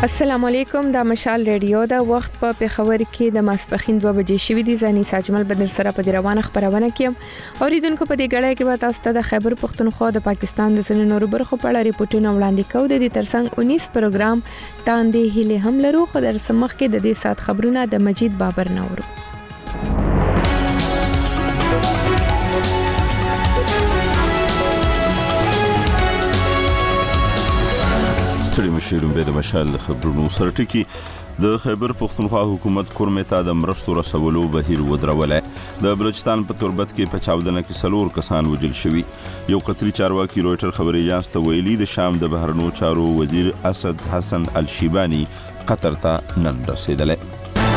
السلام علیکم د مشال ریډیو د وخت په پیښور کې د ماسپخین 2 بجې شوې دي. ځاني ساجمل بدر سره په روانه خبرونه کې اوریدونکو په دې غړې کې به تاسو ته د خیبر پختونخوا د پاکستان د ځینو نورو برخو په اړه ریپورتونه وړاندې کوو. د دې ترڅنګ 19 پروګرام تاندې هله هم لرو، خو در سمخ کې د دې سات خبرونه د مجید بابر نورو. ستړي مشیرون به د مشال خبرونو سره ټکی. د خیبر پختونخوا حکومت کورمې ته د مرستو رسولو بهیر ودرولې. د بلوچستان په تربت کې په چاودنه کې 4 کسان وژل شوي. یو قطري چارواکي رويټر خبري اژانس ته ویلي د شام د بهرنیو چارو وزیر اسد حسن الشیبانی قطر ته نن رسیدلی.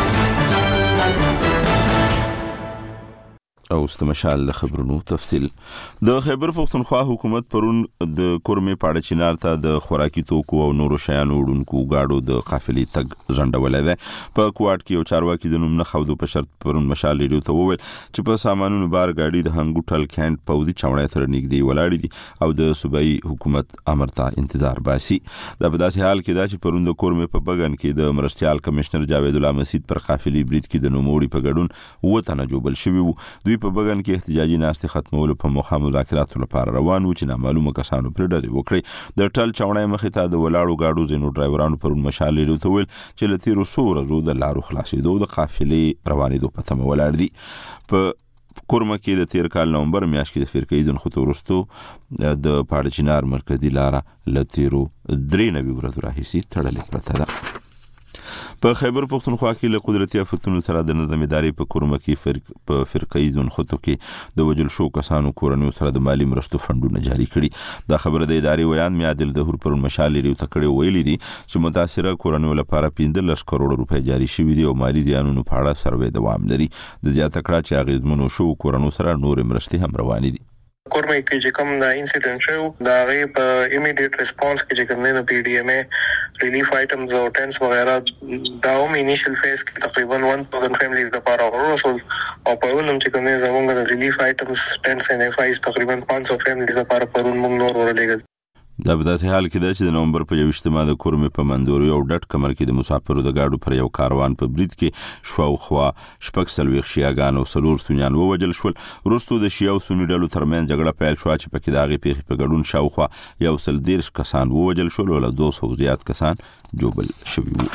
او استمشال د خبرونو تفصیل. د خیبر پختونخوا حکومت پرون د کورمې پاړه چینار ته د خوراکي توکو او نورو شیانو وړونکو گاډو د قافلې تګ ځنډولې ده. په کوټ کې یو چارواکي د نوم نه خودو په شرط پرون مشال ریډیو ته وویل چې په سامانونو بار گاډي د هنګوټل کینټ پودي چاوړې سره نږدې ولاړې دي او د صوبایي حکومت امر ته انتظار باسي. دا په داسې حال کې دا چې پرون د کورمې په بغن کې د مرستيال کمشنر جاوید الله مسید پر قافلې برید کې د نوموړي په ګډون وته جوبل شوی وو. دوی په بغن کې احتجاجي ناستې ختمولو په موخه مذاکراتو لپاره روان وو چې نامعلومه کسانو پر ډلې وکړي. د ټل چاوړې مخې ته د ولاړو گاډو زینو ډرایورانو پرون مشال ریډیو ته ویل چې له تیرو څو ورځو د لارو خلاصېدو د قافلې روانېدو په تمه ولاړ دي. په کورمه کې د تیر کال نومبر میاشت کې د فرقې دن خطو ورستو د پاړه چینار مرکزی لاره له تیرو 93 ورځو راهیسې تړلې پرته ده. په خیبر پختونخوا کې له قدرتي افتونو سره د نظم ادارې په کورمه کې په فرقې ځون خطو کې د وجل شو کسانو کورنیو سره د مالی مرستو فندونه جاری کړي. دا خبره د ادارې ویان میادل دهور پر مشال لري تکړه ویلي دي چې متاثره کورنیو لپاره 15 کروڑ روپۍ جاری شوي دي او مالی زیانونو په اړه سروې دوام لري. د زیاته کړه چې اغیزمنو شو کورنیو سره نور مرستې هم روانې دي. کورمه کې چې کوم دا انسیډنټ شو دا غي په ایمیډیټ ریسپانس کې چې کوم نه پی ډی ایم ای ریلیف آیټمز او ټینټس وغیرہ دا هم انیشل فیز کې تقریبا 1000 فیملیز د پاره ورسول او په ولوم چې کوم زمونږ د ریلیف آیټمز ټینټس ان اف آیز تقریبا 500 فیملیز د پاره پرون موږ نور ورلېږل. دا په داسې حال کې ده چې د نومبر په 28 د کورمې په مندوري او ډټ کمر کې د مسافرو د گاډو پر یو کاروان په برید کې شاوخوا شپږ سلويخ شیعاګان او سلور سنیان ووجل شول. وروسته د شیعو سنی ډلو ترمن جګړه پیل شو چې پکې د هغې پیښې په ګډون شاوخوا 113 کسان ووجل شول او له 200 زیات کسان جوبل شوي وو.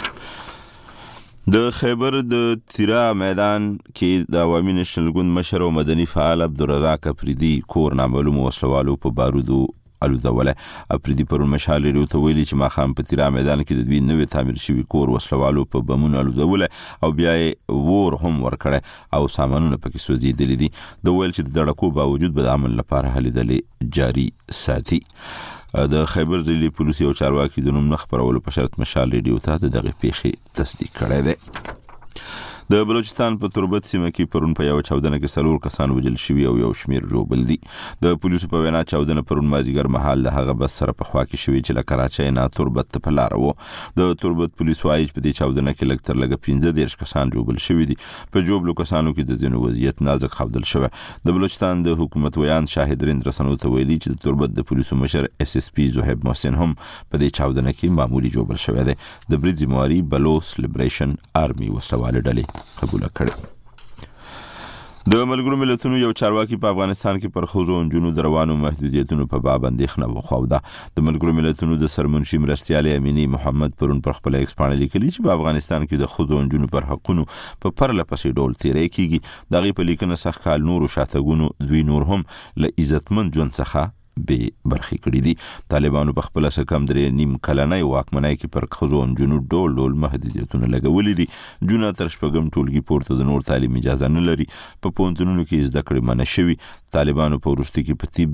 د خیبر د تیرا میدان کې د عوامي نشنل ګوند مشر او مدني فعال عبدالرزاق افریدي کور نامعلوم وسلوالو په بارودو الوزوله. افریدي پر مشال ریډیو ته ویلي چې ماخام په تیرا میدان کې د دوی نوې تعمیر شوی کور وسلوالو په بمونو الوزوله او بیا یې ور هم ورکړه او سامانونه پکې سوځېدلي دي. د ویل چې د دړکو باوجود به د عمل لپاره هلې دلې جاری ساتي. د خیبر ضلعي پولیس او چارواکي د نوم نه خبرولو په شرط مشال ریډیو ته دغه پیښې تصدیق کړی دی. د بلوچستان په تربت سیمه کې پرون په یو چاودنه کې 4 کسان وژل شوي او یو شمیر جوبل دي. د پولیسو په وینا چاودنه پرون مازیګر مهال د هغه بس سره په خوا کې شوی چې له کراچۍ نه تربت ته په لار وو. د تربت پولیس وايي چې په دې چاودنه کې لږ تر لږه 15 کسان جوبل شوي دي. په جوبلو کسانو کې د ځینو وضعیت نازک ښودل شوی. د بلوچستان د حکومت ویان شاهد رند رسنو ته ویلي چې د تربت د پولیسو مشر اس اس پی زهیب محسن هم په دې چاودنه کې معمولی جوبل شوی دی. د برید ذمہواری بلوچ لیبریشن آرمي وسلواله ډلې قبول کړي. د ملګرو ملتونو یو چارواکي په افغانستان کې پر ښځو او نجونو د روانو محدودیتونو په باب اندېښنه وښوده. د ملګرو ملتونو د سرمنشي مرستیال امینی محمد پرون پر خپل ایکس باندې لیکلي چې په افغانستان کې د ښځو او نجونو پر حقونو په پرله پسې ډول تیری کیږي. دغه په لیکنه سخت کال نورو شاتګونو دوی نور هم له عزتمن ژوند څخه به برخي کړی دي. طالبانو په خپل سکم درې نیم کلنۍ واکمنۍ کې پر ښځو او نجونو ډول محدودیتونه لګولي دي. جونه تر شپږم ټولګي پورته د نور تعلیم اجازه نه لري. په پوهنتونونو کې زده کړې منع شوي. طالبانو په وروسته کې په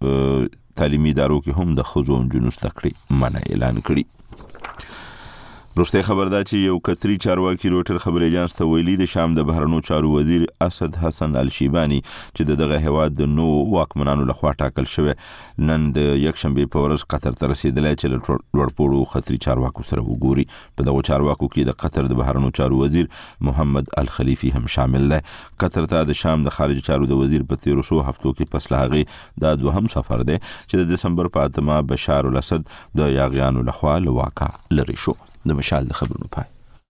طبي تعلیمي ادارو کې هم د ښځو او نجونو زده کړې منع اعلان کړي. روسته خبردار چې یو قطري چارواکي روټر خبري اژانس ته ویلي د شام د بهرنیو چارو وزیر اسد حسن الشیبانی چې دغه هواد د نو واکمنانو لخوا ټاکل شوی نن د یکشنبه په ورځ قطر ته رسیدلی چې لوړپوړو قطري چارواکو سره وګوري. په دغه چارواکو کې د قطر د بهرنیو چارو وزیر محمد الخلیفي هم شامل دی. قطر ته د شام د خارجي چارو د وزیر په 1300 هفتو کې پس له هغه د دوهم سفر دی چې د دسمبر په اتمه بشار الاسد د یاغیانو لخوا له واکه لري شو. د مشال د خبرونو پای.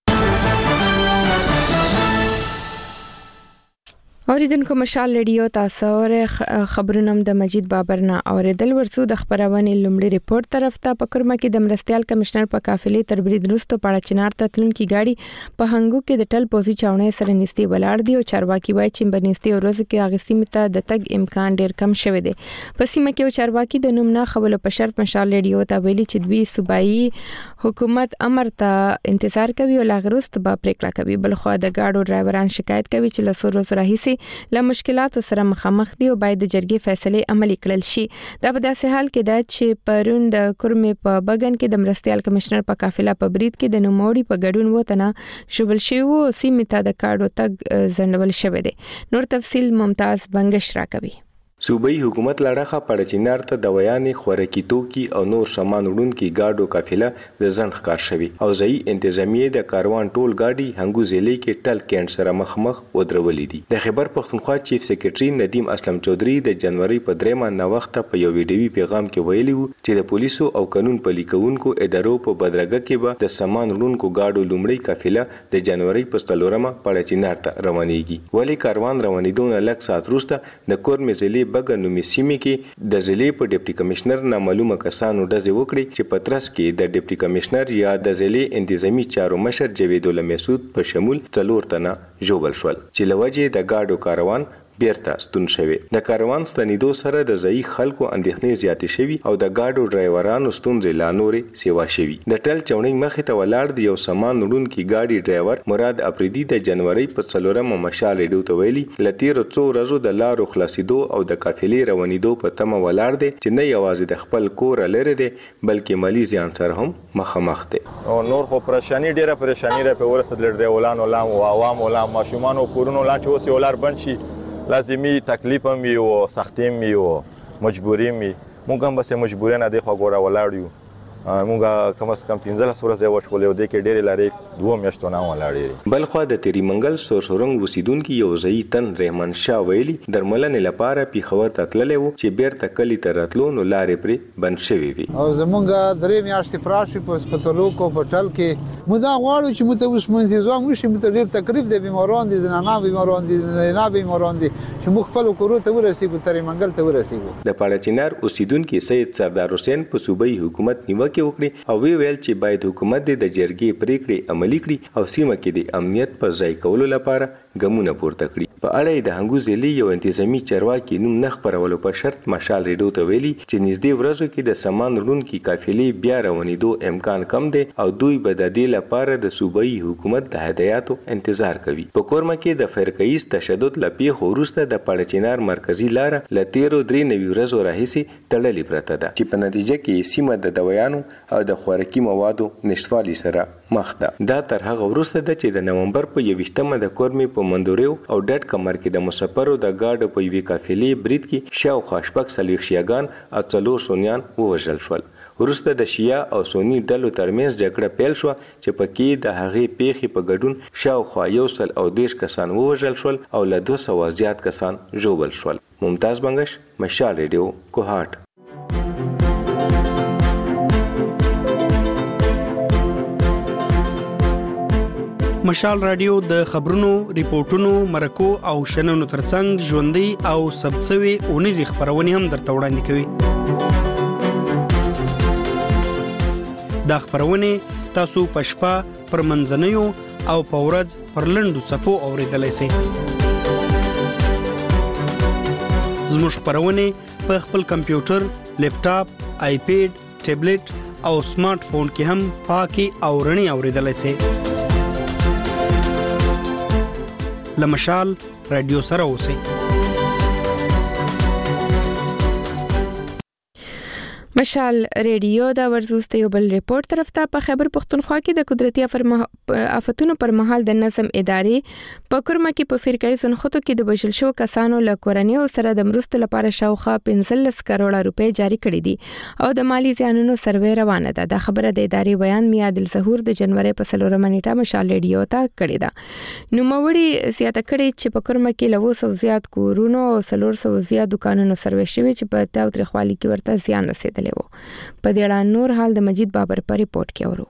اوریدونکو مشال رادیو تاسو خبرونه د مجید بابرنا اوریدل ورسو د خبرونه لومړی ریپورت طرف ته پکرمه کې د مرستيال کمشنر په قافلې تر برید وروسته پاړه چنار ته تلونکي گاډي په هنګو کې د ټل پوزي چاونې سره نستي ولاړ دی او چارواکي وایي چې بنستي ورځ کې هغه سیمه ته د تګ امکان ډیر کم شوی دی. په سیمه کې چارواکي د نوم نه خبرو په شرط مشال رادیو ته ویلي چې دوی صوبایي حکومت امر ته انتظار کوي او لاغروست به پریکړه کوي. بلخو د گاډو ډرایوران شکایت کوي چې له سورو راهیسي له مشکلاتو سره مخامخ دي او باید د جرګې فیصله عملي کړل شي. دا په داسې حال کې ده چې پرون د کورمې په بغن کې د مرستيال کمشنر په قافله په برید کې د نوموړي په ګډون وته شوبل شي او سیمه ته د کاډو تګ زندول شوی دی. نور تفصیل ممتاز بنگش راکوي. صوبایي حکومت لړخه پړچینار ته د ویانې خوراکي توکي او نور سامان وړونکي گاډو قافله د ځنډ ښکار شوی او ځای انتظامیه د کاروان ټول گاډي هنګو ضلع کې ټل کېنټ سره مخ ودرولې دي. د خیبر پښتونخوا چیف سیکریټري ندیم اسلم چودري د جنوري په 3 نه وخت په یو ویډیوي پیغام کې ویلي وو چې د پولیسو او قانون پلي کوونکو ادارو په بدرګه کې به د سامان وړونکو گاډو لومړی قافله د جنوري په 4مه پړچینار ته روانېږي. ولی کاروان روانېدون لک ساعت وروسته د کورمې ضلع بغن نومي سیمې کې د ضلع په ډیپټي کمشنر نامعلومه کسانو ډزې وکړي چې په ترڅ کې د ډیپټي کمشنر یا د ضلع انتظامی چارو مشر جاوید الله مسعود په شمول 4 تنه ژوبل شول چې لوجه د گاډو کاروان بیرته ستون شوی. د کاروان ستنیدو سره د ځای خلکو اندېښنې زیاتې شوي او د گاډو ډرایورانو ستونزې لا نورې سیوا شوي. د ټل چونې مخې ته ولاړ دی یو سامان وړونکي گاډي ډرایور مراد افریدي د جنوري په 4مه مشال ریډیو ته ویلي لتیر څو ورځو د لارو خلاصیدو او د قافلې روانېدو په تمه ولاړ دی چې نه یوازې د خپل کور لري دی بلکې مالی زیان سره هم مخامخ دی. او نور خو ډیره پریشانی را په ورسره ډرایورانو لا او عوامو لا ماشومان او کورونو لا چې اوس یو لار بند شي لازمي تکلیف هم وي او سختي هم وي او مجبوري هم وي. موږ هم بس مجبوري نه دی خو ګوره ولاړ یو. موږ کم از کم 15 ورځې وشولې او د کې ډېرې لارې 2 میاشتو نه ولاړې. بلخو د تیری منګل سورسورنګ وسیدونکو یو ځای تن رحمان شاه ویلي درملنې لپاره پیښور ته تللی وو چې بیرته کلی ته راتلو نو لارې پرې بند شوې وي. او زمونږ 3 میاشتې پراشي په هسپتالو کو په ټل کې موږ دا غواړو چې موږ اوس منځوام وشي موږ ډېر تکلیف د بیماران دي زنانه بیماران دي نه بیماران دي چې موږ خپل کورو ته ورسېږو تیری منګل ته ورسېږو. د پاړچینار اوسیدونکو سید سردار حسین په صوبایي حکومت نیوکه وکړي او ویل چې باید حکومت د جرګې پریکړې عملي کړي او سیمه کې د امنیت په ځای کولو لپاره ګامونه پورته کړي. په اړه د هنګو ضلع یو انتظامی چارواکي نوم نه خبرولو په شرط مشال ریډیو ته ویلي چې نږدې ورځو کې د سامان وړونکي قافلې بیا روانېدو امکان کم دی او دوی به د دې لپاره د صوبایي حکومت د هدایاتو انتظار کوي. په کورمه کې د فرقایز تشدد لپاره وروسته د پاړچینار مرکزی لار ل 13 ورځو راهیسي تړلې پرته ده چې په نتیجه کې سیمه د دویانو او د خوراکي موادو نشټوالي سره مخ ده. دا تر هغه وروسته ده چې د نومبر په 21مه د کورمې په مندوریو او ډټ کمر کې د مسافرو د گاډو په یوې قافلې برید کې شاوخوا شپږ څلوېښت شیعاګان او 4 سنیان ووژل شول. وروسته د شیعه او سني ډلو ترمنځ جګړه پیل شوه چې پکې د هغې پیښې په ګډون شاوخوا 130 کسان ووژل شول او له 200 زیات کسان ژوبل شول. ممتاز بنگش، مشال ریډیو، کوهاټ. مشال رادیو د خبرونو، ریپورتونو، مرکو او شننو ترڅنګ ژوندۍ او ثبتسوي اونیزې خبرونه هم درته وړاندې کوي. دا خبرونه تاسو په شپه پر منځنیو او په ورځ پر لنډو څپو اوریدلای شئ. زموږ خبرونه په خپل کمپیوټر، لیپټاپ، آیپیډ، ټابلیټ او سمارټ فون کې هم پاکي او رڼي اوریدلای شئ. لمشال رادیو سره اوسئ. مشال ریډیو دا ورزوسته یو بل ریپورت طرف ته په خیبر پختونخوا کې د قدرتي آفتونو پر مهال د نظم ادارې په کورما کې په فرقای سنختو کې د بشل شو کسانو له کورنۍ او سره د مرستو لپاره شاوخوا 15 کروڑ روپے جاری کړي دي او د مالی زیانونو سروې روانه ده. د خبره د ادارې بیان میا عادل ظهور د جنوري په 4 منېټه مشال ریډیو ته کړی ده. نو موري زیاته کړي چې په کورما کې له 200 زیات کورونو او 400 زیات دکانونو سروې شوي چې په تاو ترخوالي کې ورته زیان رسیدلی. په دې اړه نور حال د مجید بابر په ریپورت کې اورو.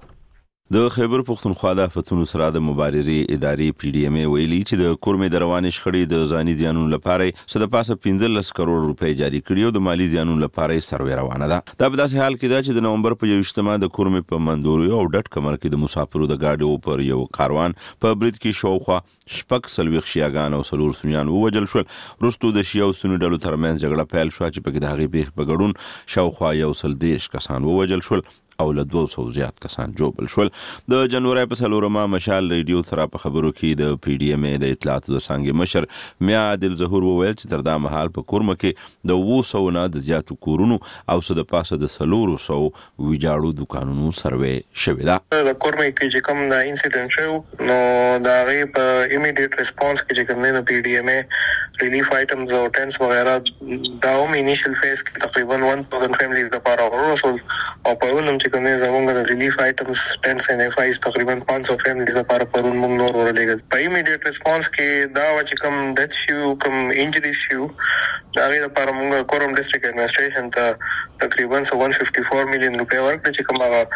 د خیبر پختونخوا د آفتونو سره د مبارزې ادارې پی ډی ایم ای ویلي چې د کورمې د روانې شخړې د ځاني زیانونو لپاره څه د پاسه 15 کروڑ روپے جاری کړي او د مالی زیانونو لپاره سروې روانه ده. دا په داسې حال کې ده چې د نومبر په 21 د کورمې په مندوري او ډټ کمر کې د مسافرو د گاډیو پر یو کاروان په برید کې شاوخوا شپږ سلويخ شیعاګان او سلور سنیان ووجل شول. وروسته د شیعه او سنی ډلو ترمنځ جګړه پیل شو چې په کې د هغې پیښې په ګډون شاوخوا 130 کسان ووجل شول او له 200 زیات کسان جوبل شول. د جنوري په 4 مشال ریډیو سره په خبرو کې د پی ډی ایم ای د اطلاعاتو د څنګه مشر میا عادل ظهور وویل چې تر دا مهال په کورمه کې د 200 نه د زیاتو کورونو او څه د پاسه د 400 ویجاړو دکانونو سروې شوې ده. د کورمه کې چې کوم د انسیډنټ شو نو دا غي په ایمیډیټ ریسپانس کې چې کوم نه پی ډی ایم ای ریلیف آیټمز او ټینټس وغیرہ دا هم انیشل فیز کې تقریبا 1000 فیملیز د پاره ورسول او په ولوم چې کومه زمونږ د ریلیف آیټمز ټینټس ان اف آیز تقریبا 500 فیملیز لپاره پرون موږ نور ورلېږل. په ایمیډیټ ریسپانس کې دا چې کوم ډیث شو کوم انجریز شو دا غي لپاره موږ کورم ډیسټریکټ ایڈمنسټریشن ته تقریبا 154 میلیون روپے ورکړي چې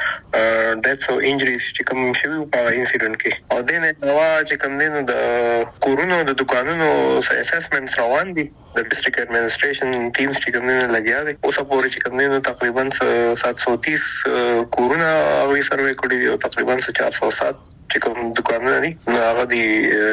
کومه ډیث او انجریز چې کوم شوی په انسیډنټ کې او دنه نو چې کوم دینو د کورونو د دکانونو اسسمنټس روان دي. د ډیسټریکټ ایڈمنسټریشن ټیمز چې کوم نه لګیا دي اوس په ورې چې کوم نه تقریبا 730 کورونه او سروې کړي دي او تقریبا 407 چې کوم دکانونه دي هغه د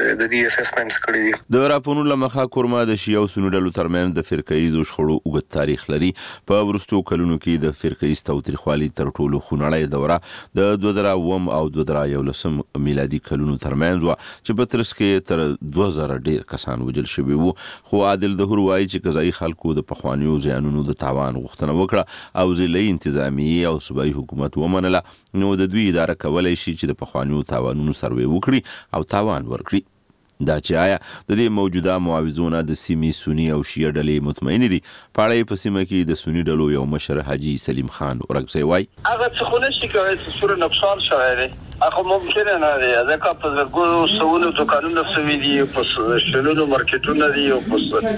دې اسسمنټس کړي دي. د راپورونو لمخه کورما د شیعه او سنی ډلو ترمنځ د فرقایي شخړو اوږد تاریخ لري. په ورستو کلونو کې د فرقایي تاوتریخوالي تر ټولو خونړۍ دوره د 2009 او 2011 میلادي کلونو ترمنځ و چې په ترڅ کې تر 2000 ډیر کسان وژل شوي وو. خو عادل ظهور وایي چې قضایي خلکو د پخوانیو زیانونو د تاوان غوښتنه وکړه او ضلعي انتظامی او صوبایي حکومت ومنله نو د دوی اداره کولای شي چې د پخوانیو تاوانونو سروې وکړي او تاوان ورکړي. دا چې آیا د دې موجوده معاوضونه د سیمې سنی او شیعه ډلې مطمئن دي. پاړې په سیمه کې د سنی ډلو یو مشر حاجی سلیم خان ورغسي وای هغه څه خو نشي کوي چې سور نقصان شوی دی هغه ممکن نه دی ځکه په زرګونو سوونو دکانونو سوي دي په شلونو مارکیټونو دي او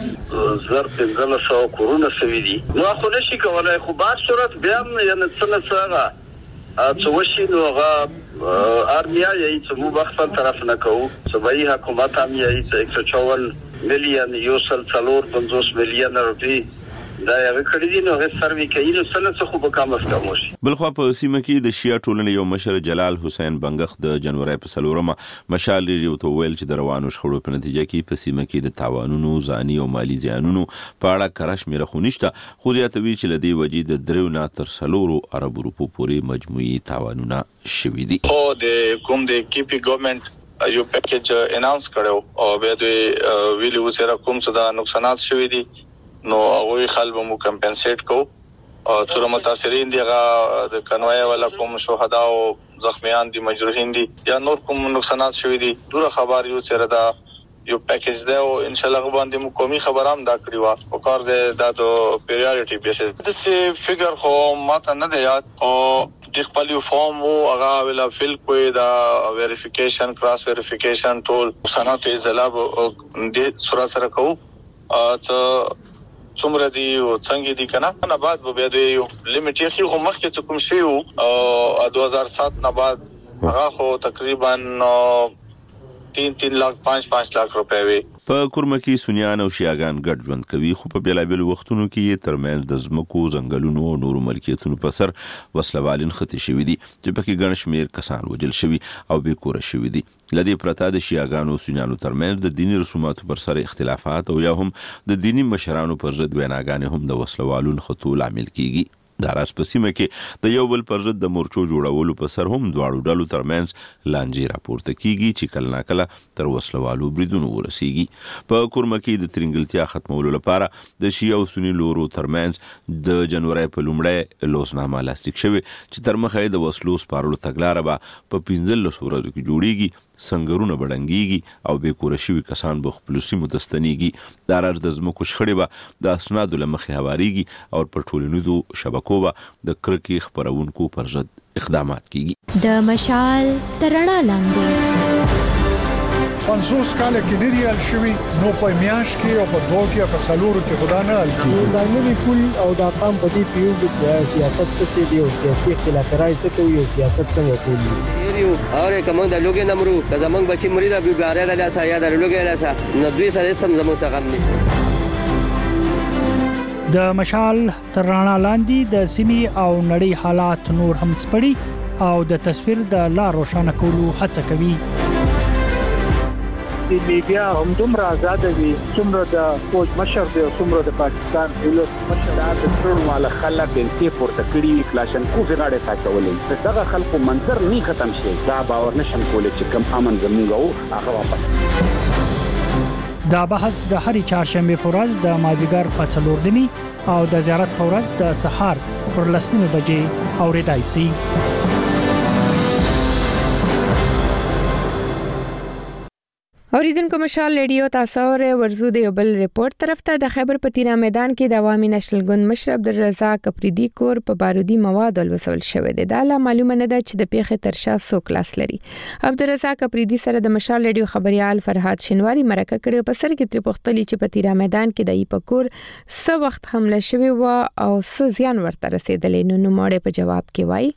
په زر 1500 کورونه سوي دي نو خو نشي کولای خو په صورت بیا یعنی څه څه وشي نو هغه ارمیا یې چې مو بخښل طرف نه کوو صوبایي حکومت هم یې 154 میلیون یو سل 450 میلیون روپی دا یو کړی دي نو هغه سروي کوي نو څه خو به کم است کم شي. بلخو په سیمه کې د شیعه ټولنې یو مشر جلال حسین بنګخ د جنوري په 4 مشال ریډیو ته ویل چې د روانو شخړو په نتیجه کې په سیمه کې د تاوانونو ځاني او مالی زیانونو په اړه کراش میره خونښت خو زیاتوي چې لدی وجې د درو نه تر 4 ارب روپو پورې مجموعي تاوانونه شوي دي. او د کوم د کیپی ګورنمنت یو پیکیج اناونس کړو او به د ویلو سره کوم څه د نقصانات شوي دي نو هغه خلک مو کمپنسیټ کو او تر متاثرین دی هغه د کنوای ولا کوم شهدا او زخمیان دي مجروحین دي یا نور کوم نقصانات شوي دي دوره خبر یو سره دا یو پیکیج دی او ان شاء الله باندې مو قومي خبرام دا کړی او کار دی دا د پیریورټي بیسس د سی فګر خو ماته نه دی یاد او د خپل فارم او هغه ویلا فل کوی دا ویریفیکیشن کراس ویریفیکیشن ټول سنت زلاب د سره سره کو ته څومره دی او څنګه دی کنه نه بعد به د یو لیمټ یې خو مخکې څه کوم شی او 2007 نه بعد هغه خو تقریبا 3 लाख 5 लाख रुपए وي. په کورمه کې سنیان او شیعاګان ګډ ژوند کوي خو په بیلابل وختونو کې ترمنځ د ځمکو ځنګلونو او نورو ملکیتونو په سر وسلوالین خطي شوي دي چې پکې ګڼ شمېر کسان وژل شوي او بې کوره شوي دي. لدې پرته د شیعاګانو او سنیانو ترمنځ د دیني رسوماتو پر سر اختلافات او یا هم د دینی مشرانو پر ضد ویناګانې هم د وسلوالونو خطو لامل کیږي. د راز په سیمه کې د یو بل پر ضد د مورچو جوړولو په سر هم دواړو ډلو ترمنځ لانجې راپورته کیږي چې کله ناکله تر وسلوالو بریدونو ورسیږي. په کورمه کې د ترنګلتیا ختمولو لپاره د شیعه او سنی لورو ترمنځ د جنوري په لومړۍ لوسنامه لاسلیک شوې چې تر مخه د وسلو سپارلو تګلاره به په 15 ورځو کې جوړیږي، سنگرونه بډنګيږي او به کور شوي کسان به خپل سیمو تستنیږي. د راز د زمکو شخړې به د اسنادو لمخې هواريږي او پر ټولنیزو شبکو به د کرکې خبرونکو پر ضد اقدامات کیږي. د مشال ترڼا لاندې 50 کاله کې ډېری حل شوي نو په میاش کې او په دوه کې او په سلورو کې خدا نه حل کیږي. دا نوی پول او دا قام په دې پیو چې سیاست څه دی او سیاسي اختلاف راځي څه کوي او سیاست څنګه کوي. یو اور کوم د لوګي نمرو د زمنګ بچي مرید ابو ګاره د لاسه یا د لوګي لاسه نو دوی سره سم زمو څخه هم نشته. د مشال ترڼا لاندې د سیمي او نړۍ حالات نور هم سپړي او د تصویر د لا روښانه کولو هڅه کوي. د میډیا هم دومره آزاد دي څومره د فوج مشر دی او څومره د پاکستان دولت مشر د ټول مال خلک د پورته کړي کلاشن کوفي غاړه ساتولې دغه خلکو منظر نه ختم شي دا باور نشم کولای چې کم امن زموږ او هغه واپس. دا بحث د هرې چهارشنبه په ورځ د مازیګر په 4 دني او د زیارت په ورځ د سحر پر 10 بجې اوریدای شي. اوریدونکو مشال ریډیو تاسو ورزو د یو بل ریپورت طرف ته د خیبر پتینا میدان کې د عوامي نېشنل ګوند مشر عبدالرزاق اپریدي کور په بارودي مواد ولوسول شوې ده. دا لا معلومه نه ده چې د پیښې تر شا څوک لاس لري. عبدالرزاق اپریدي سره د مشال ریډیو خبريال فرهاد شینواری مرکه کړې په سر کې تر پختلی چې پتینا میدان کې د ایپکور څو وخت حمله شوې و او څه زیان ورته رسیدلې نو موړې په جواب کې وایي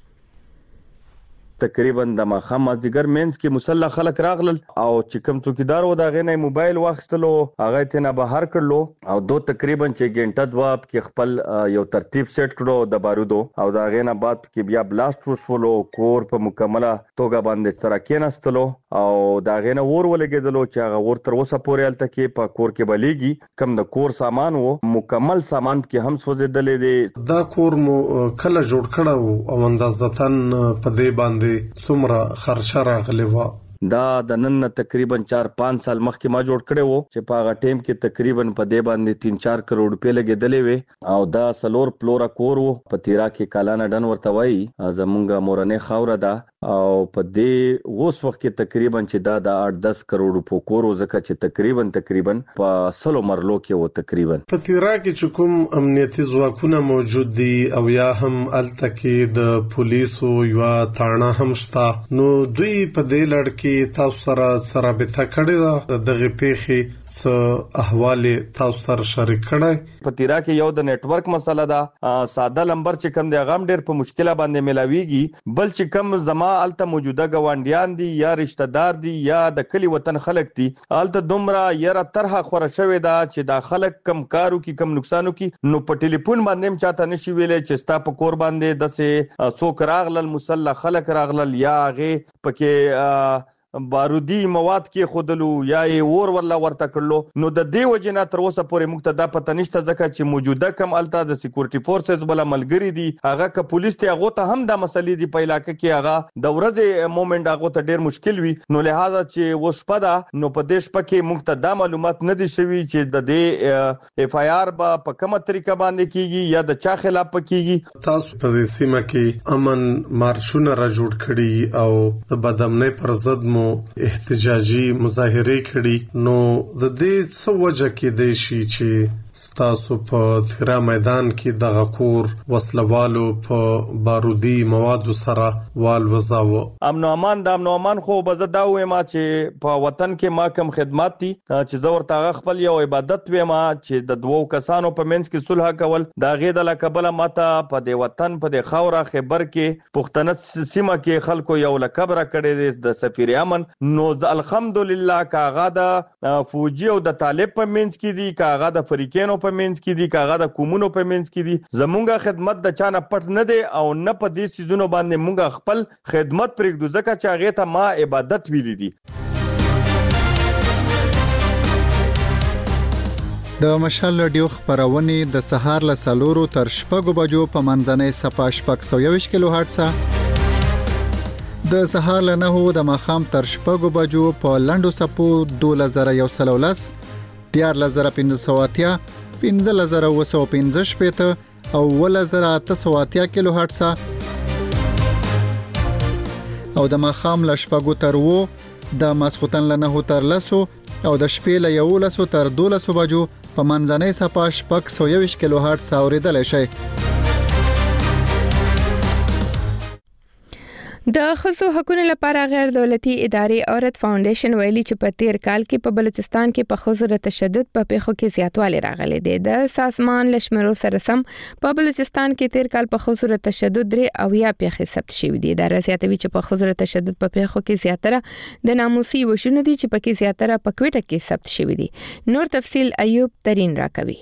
تقریبا د ماخام مازیګر مینس کې مسلح خلک راغلل او چې کوم څوکیدار و دا غنه موبایل واخستلو هغه ته نه بهر کړلو او دو تقریبا چې ګنټه دوا کې خپل یو ترتیب سیټ کړو د بارودو او دا غنه بعد کې بیا بلاست وشولو کور په مکمله توګه باندې سره کېناستلو او دا غنه ور ولګیدلو چې هغه ور تر اوسه پورې الته کې په کور کې بلیږي کم د کور سامان وو مکمل سامان کې هم سوځیدلې دي. دا کور مو کله جوړ کړو او اندازتن په دې باندې څومره خرچه راغلی و؟ دا د نن تقریبا 4-5 سال مخکې ما جوړ کړی وو چې په هغه ټیم کې تقریبا په دې باندې 3-4 کروڑ روپے لګیدلې وي او دا سلور فلورا کور وو په تیرا کې کالانه ډن ورته وای زمونږه مورنه خاور ده او په دې اوس وخت کې تقریبا چې دا د 8-10 کروڑ روپو کور زکه چې تقریبا په سلو مرلو کې وو تقریبا په تیرا کې چې کوم امنیتي ځواکونه موجود دي او یا هم الته کې د پولیسو یا تاڼه هم شته نو دوی په دې لړ کې تاسو سره رابطه کړې ده دغه پیښې څه احوال تاسو سره شریک کړئ؟ په تیرا کې یو د نت ورک مسله ده ساده لمبر چې کم دی غام ډیر په مشکله باندې ملاويږي بل چې کم زما الته موجوده غوانډیان دي یا رشتہ دار دي یا د کلی وطن خلک دي الته دومره یره طرحه خوره شوې ده چې دا خلک کم کارو کې کم نقصانو کې نو په ټلیفون باندې چاته نشي ویلې چې ستا په کور باندې دسه څوک راغلل مسلح خلک راغلل یا غي پکې بارودي مواد کې خودلو یا اور ورلا ورته کړلو نو د دې وجنه تر اوسه پورې مقتدا پته نشته ځکه چې موجوده کم الته د سکیورټي فورسز بل ملګری دي هغه ک پولیس ته هغه ته هم د مسلې دی په علاقې کې هغه د ورځې مومنت هغه ته ډیر مشکل وي نو لہذا چې وشپدا نو په دیش پکې مقتدا معلومات نه دي شوی چې د دې اف آی آر په کومه طریقه باندې کیږي یا د چا خلاف کیږي. تاسو په دې سیمه کې امن مارشونه را جوړ کړي او د بدامنۍ پر ضد احتجاجي مظاهره کړي نو د دې څه وجه کې دی چې ستاسو په تیرا میدان کې د غکور وسلوالو په بارودي مواد سره وال وزاو امن او امان د امن او امان خو بزه دا وې ما چې په وطن کې ما کوم خدمات دي چې زور تاغه خپل یو عبادت وې ما چې د دوو کسانو په منځ کې صلح کول دا غې د لکبل ماته په دې وطن په دې خاوره خبر کې پښتنه سیمه کې خلکو یو لکبره کړي د سفیر امن نو الحمدلله کاغه د فوجي او د طالب په منځ کې دي کاغه د فریقینو په منځ کې دي کاغه د کومونو په منځ کې دي زمونږه خدمت د چانه پټ نه دي او نه په دې سيزونو باندې مونږه خپل خدمت پرېږدو ځکه چې هغه ته ما عبادت ویلې دي. د مشال رادیو خبرونه د سهار له 4 تر 6 بجو په منځنۍ صفه 620 کیلو هرتز د سهار له 9 د ماخام تر 6 بجو په لنډو صفو 2113 14580 15215 او 1880 کیلو هرتز او د ماخام له 6 تر 9 د ماسختن له 9 تر 10 او د شپې له 11 تر 12 بجو په منځنۍ صفه 620 کیلو هرتز اوریدل شي. د خصوصي حقوقو لپاره غیر دولتي ادارې اورت فاونډیشن ویلي چې په تیر کال کې په بلوچستان کې په خزر تشدد په پیښو کې زیاتوالی راغلی دی. د سازمان لشمرو سره سم په بلوچستان کې تیر کال په خزر تشدد 3 پیښې ثبت شوې دي. دا راځي چې په خزر تشدد په پیښو کې زیاتره د ناموسي وشونو دي چې پکې زیاتره په کوټه کې ثبت شوې دي. نور تفصیل ایوب ترين راکوي.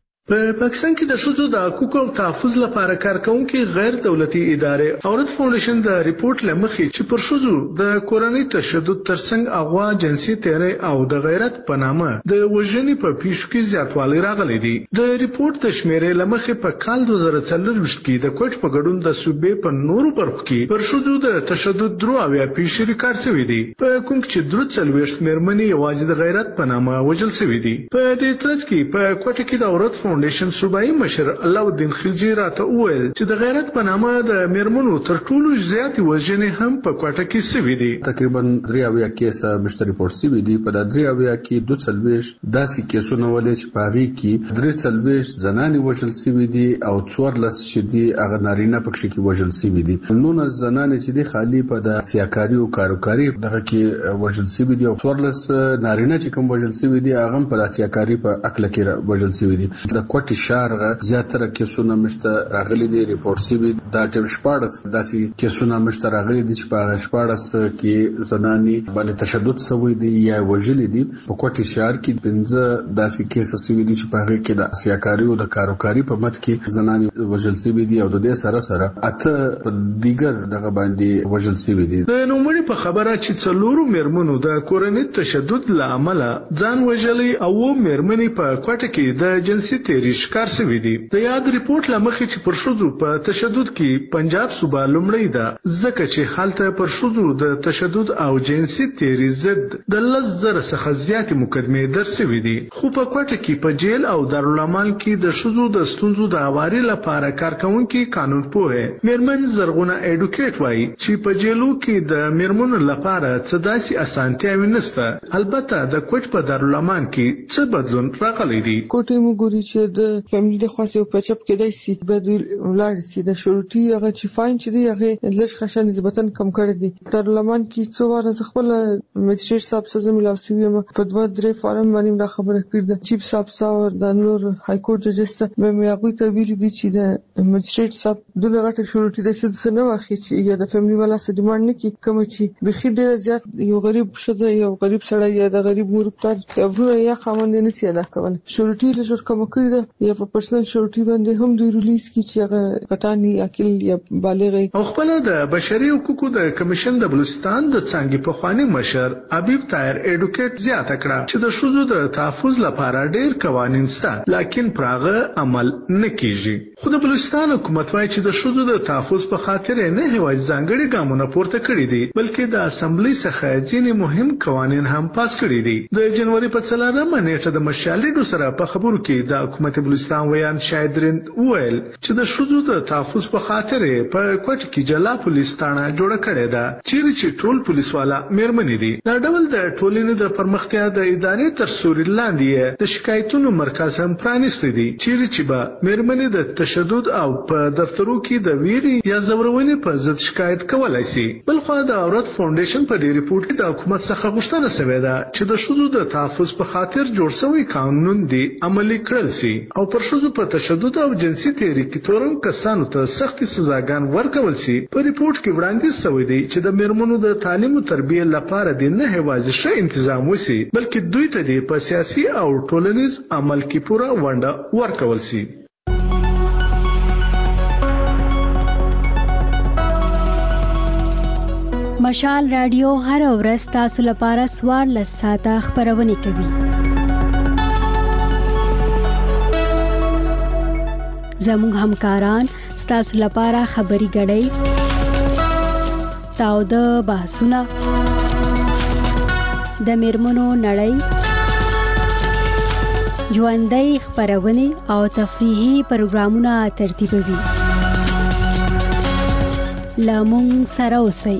په پاکستان کې د شوزو د حقوقو او تحفظ لپاره کارکونکو غیر دولتي ادارې اورت فاونډیشن د ریپورت لمخې چې پر شوزو د کورنۍ تشدد ترڅنګ اغوا جنسي تیری او د غیرت په نامه د وژنې په پیښو کې زیاتوالی راغلی دی. د ریپورت د شمیرې لمخې په کال 2024 کې د کوټ په ګډون د صوبې په نورو برخو کې پر شوزو د تشدد 3 پیښې ریکارډ شوې دي. په کوم کې 43 مېرمنې یوازې د غیرت په نامه وژل شوې دي. په دې ترڅ کې په کوټ کې د اورت فاونډیشن صوبایي مشر علاءالدین خلجی راته وویل چې د غیرت په نامه د میرمنو تر ټولو زیاتې وژنې هم په کوټه کې شوې دي. تقریبا 3 کیسه مشتري ریپورت شوی دی. په د 3 کې 42 داسې کیسونه ولې چې په هغه کې 43 زنانې وژل شوې دي او 14 چې دي هغه نارینه پکې کې وژل شوي دي. نو زنانې چې دي خالی په د سیاکاری او کاروکاری دغه کې وژل شوي دي او 14 نارینه چې کوم وژل شوي دي هغه په د سیاکاری په عقل کې وژل شوي دي. د کوټه شارغه زیاتره کیسونه مشته راغلي دي ریپورت شوی دا چې 14 داسې کیسونه مشته راغلي دي چې په 14 کې زنانې باندې تشدد شوی دي یا وژلې دي. په کوټه شهر کې 15 داسې کیس شوی دي چې په هغه کې د سیاکاری او د کاروکاری په مت کې زنانې وژل شوی دي او د دې سره اته دیګر دغه باندې وژل شوی دي. د نوموړي په خبره چې څلورو مېرمنو د کورنۍ تشدد لامل ځان وژلې او مېرمنې په کوټه کې د جنسي تیری کار شوی دی. د یاد ریپورت لمخې چې پر شوزو په تشدد کې پنجاب صوبه لومړی ده ځکه چې حالت پر شوزو د تشدد او جنسي تیری ضد د 10,000 څخه زیاتې مقدمې درج شوی دي. خو په کوټه کې په جیل او دارالامان کې د شوزو د ستونزو د اواري لپاره کارکونکو قانون پوهه میرمن زرغونه اډوکیټ وایي چې په جیلو کې د میرمنو لپاره څه داسې اسانتیاوې نشته. البته د کوټ په دارالامان کې څه بدلون راغلی دی. کوټه مو ګوري چې د فیملی د خاصه په چپ کې دای سي بد ولر سي د شروطي هغه چې فاین چې دی هغه لږ خشن نسبتا کم کړی دی. تر لمن کې څو واره خپل مجسټر صاحب سره ملاو سي په 2-3 فارم باندې دا خبره کړه. چیف صاحب سره د نور های کورټ ججس به مې هغه ته ویل دي چې د مجسټر صاحب دغه غټه شروطي د شد سره واخی چې یا د فیملی والا سره ډیماند نه کی کوم چې به خیر ډیر زیات یو غریب شته یو غریب سره یا د غریب مرتد تبرو یا خاوند نه سي ادا کول. شروطي له کوم کړی یا په پرسنل شورټي باندې هم د ریلیز کی چې هغه غټانی عقل یا بالغ او خپل د بشري حقوقو د کمیشن د بلوچستان د څنګه په خواني مشر حبیب طاهر اډوکیټ زیاته کړه چې د شوزو د تحفظ لپاره ډېر قوانين شته لکن پراغه عمل نه کیږي. خو د بلوچستان حکومت وايي چې د شوزو د تحفظ په خاطر نه هیوای ځانګړي ګامونه پورته کړی دي بلکې د اسمبلی څخه ځینې مهم قوانين هم پاس کړی دي. د جنوري په 4 نیټه د مشالډو سره په خبرو کې د حکومت بلوچستان ویان شایدرین ویل چې د شوزو د تحفظ په خاطر په کوټ کې جلا پولیس تانه جوړه کړې ده چې ټول پولیس والا مېرمنې دي. دا ډول د ټولنې د پرمختیا د ادارې تر سوري لاندې د شکایتونو مرکز هم پرانیستی دي چې به مېرمنې د تشدد او په دفترو کې د ویري یا زورونې په ضد شکایت کولای شي. بل خو د اورت فاونډیشن په دې ریپورت کې د حکومت څخه غوښتنه شوې ده چې د شوزو د تحفظ په خاطر جوړ شوی قانون دی عملي کړل شي او پر شوزو په تشدد او جنسي تیری کې تورن کسانو ته سخت سزاګان ورکول شي. په ریپورت کې وړاندیز شوی دی چې د میرمنو د تعلیم او تربیه لپاره د نه هیوازي ښه تنظیم وشي بلکې دوی ته په سیاسي او ټولنیز عمل کې پوره ونډه ورکول شي. مشال رادیو هر ورځ تاسو لپاره 14 ساعته خبرونه کوي. زموږ همکاران ستاسو لپاره خبري غړي تاو د بحثونه د میرمنو نړۍ ژوندۍ خبرونه او تفریحي پروګرامونه ترتیبوي لامون سره اوسئ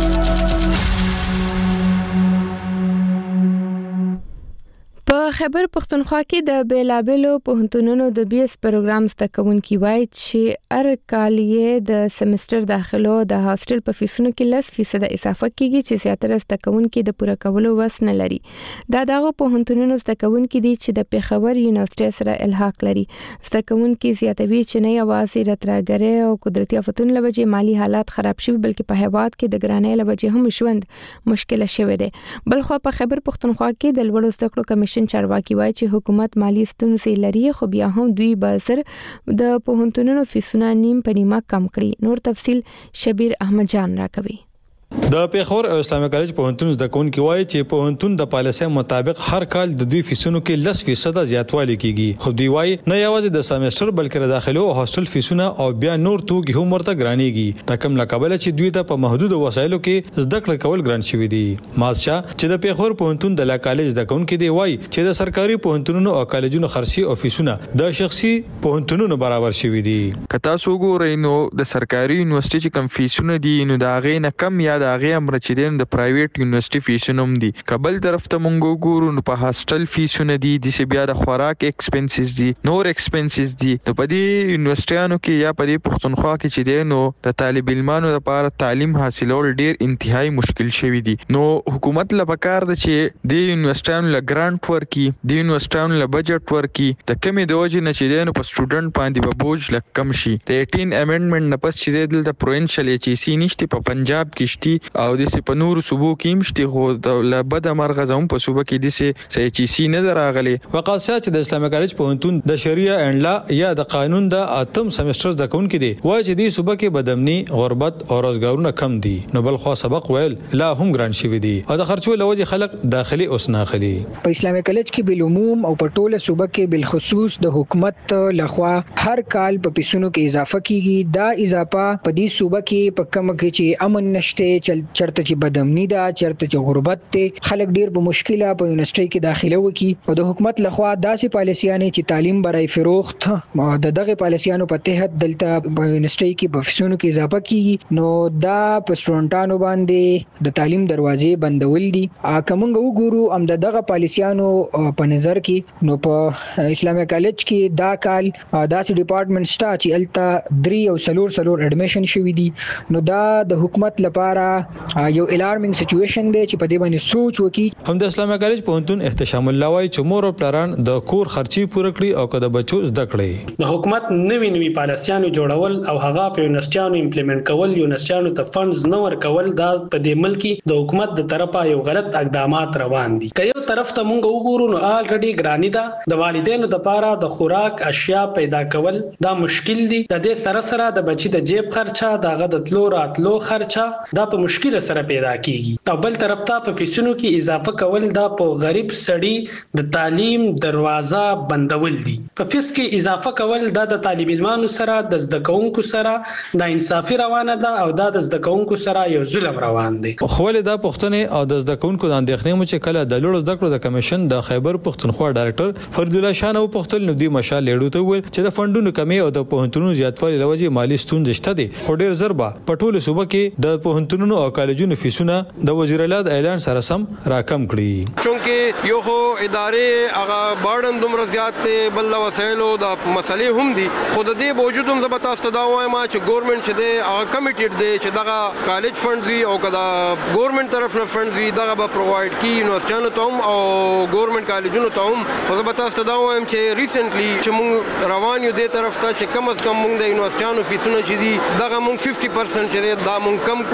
په خیبر پختونخوا کې د بیلابلو پوهنتونونو د بیس پروګرام زده کوونکي وایي چې هر کال یې د سمستر داخلو د هاستل په فیسونو کې 10% اضافه کیږي چې زیاتره زده کوونکي د پوره کولو وس نه لري. دا دغه پوهنتونونو زده کوونکي دي چې د پیښور یونیورسيټي سره الحاق لري. زده کوونکي زیاتوي چې نه یوازې راتراګرې او قدرتي آفتونو لوجه مالی حالات خراب شوي بلکې په هیواد کې د ګرانۍ لوجه هم ژوند مشکل شوی دی. بلخو په خیبر پختونخوا کې د لوړو زده کړو کمیشن چارواکي وایي چې حکومت مالی ستونزې لري خو بیا هم دوی بازار د پوهنتونونو فیسونه نیم په نیمه کم کړي. نور تفصیل شبیر احمد جان راکوي. د پیښور او اسلامي کالج پوهنتون زده کوونکي وایي چې پوهنتون د پالیسۍ مطابق هر کال د دوی فیسونو کې 10% زیاتوالی کیږي. خو دوی وایي نه یوازې د سمستر بلکې د داخلو او هاستل فیسونه او بیا نور توکي هم ورته ګرانېږي. د کوم لقبل چې دوی ته په محدود وسایلو کې زده کړه کول ګران شوی دي. مازشا چې د پیښور پوهنتون د لا کالج زده کوونکي دی وایي چې د سرکاري پوهنتونونو او کالجونو خرسي او فیسونه د شخصي پوهنتونونو برابر شوی دي. کتا سو ګورئ نو د سرکاري یونیورسيټي چې کم فیسونه دي نو دا غي نه کم یا دا غي امر چې د پرایویټ یونیورسيټي فیسونه هم دي. کابل طرف ته مونږ ګورو نو په هاستل فیسونه دي د بیا د خوراک ایکسپنسز دي نور ایکسپنسز دي. نو په دې یونیورسيټیانو کې یا په دې پښتونخوا کې چې دی نو د طالب علمانو لپاره تعلیم حاصلول ډیر انتهایی مشکل شوی دي. نو حکومت لپاره د چې د یونیورسيټیانو ل ګرانټ ورکي د یونیورسيټیانو ل بجټ ورکي د کمی د وجې نه چې دی نو په سټوډنټ باندې به بوج لکم شي. د 18 امندمنت نه پس چې د پروینشل چې سی نشته په پنجاب کې شتي او د په نور صوبو کې مشتي خو د لبد مرغه زوم په صوبه کې د سي چې سی نه دراغلي. وقاسه چې د اسلامي کالج پوهنتون د شریعه اند لا یا د قانون د اتم سمستر د کون کې دی وایي چې د صوبه کې بدامني غربت او روزګارونه کم دي نو بل خو سبق ویل لا هم ګران شوی دي او د خرچو لوجه خلک داخلي اوس ناخلي. په اسلامي کالج کې بل عموم او په ټوله صوبه کې بل خصوص د حکومت لخوا هر کال په پیسونو کې اضافه کیږي. دا اضافه په دې صوبه کې په کوم کې چې امن نشته چرته چې بدامني دا چرته چې غربت ته خلک ډیر په مشکله په یونیورسيټي کې داخله وکي او د حکومت لخوا داسې پالیسيانې چې تعلیم برای فروخت د دغه پالیسيانو په تحت دلته په یونیورسيټي کې په فیسونو کې اضافه کیږي نو دا په سټوډنټانو باندې د تعلیم دروازې بندول دي. کومنګ وګورو ام دغه پالیسيانو په نظر کې نو په اسلامي کالج کې دا کال داسې ډپارټمنټ ستا چې الته 3 او سلور اډمیشن شوی دي نو دا د حکومت لپاره یو الارمینګ سچويشن دی چې په دې باندې سوچ وکړي. هم د اسلامي کالج پوهنتون احتشام الله وایي چې مور او پلاران د کور خرچي پوره کړي او کده بچو زده کړي. د حکومت نوي پالیسيانو جوړول او هغه په یونیورسيټیانو امپلیمنٹ کول یونیورسيټیانو ته فندز نه ورکول دا په دې ملک د حکومت د طرفه یو غلط اقدامات روان دي. که یو طرف ته مونږ وګورو نو الریډي ګرانی ده د والدینو لپاره د خوراک اشیاء پیدا کول دا مشکل دي. د دې سره د بچی د جیب خرچه دغه د تلو راتلو خرچه دا په مشکل سره پیدا کیږي. بل طرف ته په فیسونو کې اضافه کول دا په غریب سړی د تعلیم دروازه بندول دي. په فیس کې اضافه کول دا د طالب علمانو سره د زده کوونکو سره د انصافي روانه ده او دا د زده کوونکو سره یو ظلم روان دي. خو له دا پښتنې او د زده کوونکو د اندېښنې مو چې کله د لوړو زده کړو د کمیشن د خیبر پښتونخوا ډایریکټر فرد الله شان او پښتل نو دی مشال لیډو ته ویل چې د فندونو کمی او د پوهنتونونو زیاتوالی لوجه مالی ستونزې شته دي. خو ډیر زربا په ټوله صوبه کې د پوهنتونونو او کالجونو فیسونه د وزیر اعلی اعلان سره سم راکم کړي. چونکه یو خو ادارې هغه بارډن دومره زیات ته بل وسایلو د مسلې هم دي. خود دې باوجود هم زبر تاسو ته دا وایم چې ګورنمنت چې دی هغه کمیټډ دی چې دغه کالج فند وی او کدا ګورنمنت طرف نه فند وی دغه به پرووایډ کی یونیورسيټیانو ته هم او ګورنمنت کالجونو ته هم. خو زبر تاسو ته دا وایم چې ریسنټلی چې موږ روان یو دې طرف ته چې کم از کم موږ د یونیورسيټیانو فیسونه چې دي دغه موږ 50% چې دا موږ کم کو او د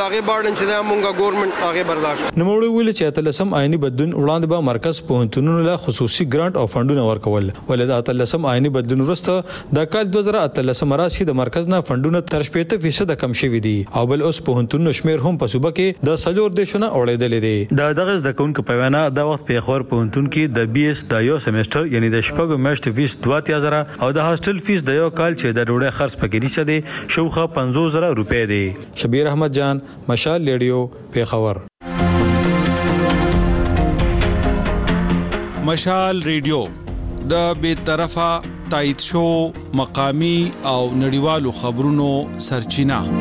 داغه بارډن چې دا مونږه ګورنمنت هغه برداشت. نو موږ ویل چې اتلسم آئینی بدلون وړاندې به مرکز پوهنتونونو له خصوصي ګرانټ او فندونه ورکول ولدا اتلسم آئینی بدلون وروسته د کال 2013 راشي د مرکز نه فندونه تر 80% کم شوي دي او بل اوس پوهنتونونو شمیر هم په صوبه کې د سلور دیشونه اورېدلې دي. دغه د کونکو په وینا د وخت په خور پوهنتون کې د بي اس د یو سیمستر یعنی د شپږ میاشتې فیس 2000 او د هاستل فیس د یو کال چې د ډوډۍ خرڅ پکې نشته دي شوخه 50000 روپۍ دي. شبیر احمد جان مشال ریډیو پیښور. مشال ریډیو د بې طرفه تایید شو مقامی او نړیوالو خبرونو سرچینه.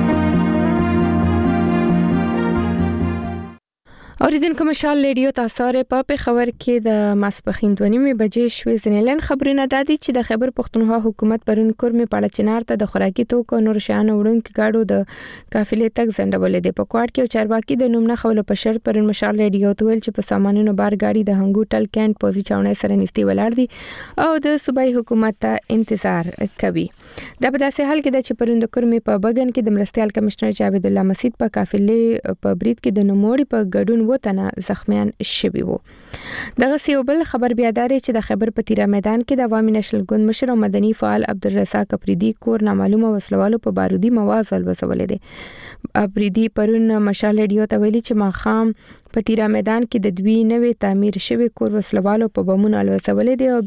اوریدونکو مشال ریډیو تاسو په خبر کې د ماسپخین 2:30 بجې شوې زنیلن خبرونه دادي چې د خیبر پختونخوا حکومت پرون کورمې پاړه چنار ته د خوراکي توکو نور شیانو وړونکو گاډو د قافلې تک زنډولې دي. په کوټ کې چارواکي د نومنه خولو په شرط پرون مشال ریډیو ته ویل چې په سامانونو بار گاډي د هنګوټل کینټ پوزي چاونې سره نږدې ولاړ دي او د صوبایي حکومت ته انتظار کوي. دا په داسې حال کې د چې پرون د کورمې په بګن کې د مرستيال کمشنر جاوید الله مسید په قافلې په برید کې د نوموړي په ګډون تنه زخمیان شوي وو. دغه سیوبل خبر بیاداري چې د خیبر په تیرا میدان کې د عوامي نشل ګوند مشر او مدني فعال عبدالرزاق اپریدي کور نامعلومه وسلوالو په بارودي مواد ولوسولې دي. اپریدي پرون مشال ریډیو ته ویلي چې ماخام په تیرا میدان کې د دوی نوې تعمیر شوی کور وسلوالو په بمونو الوسولې دي او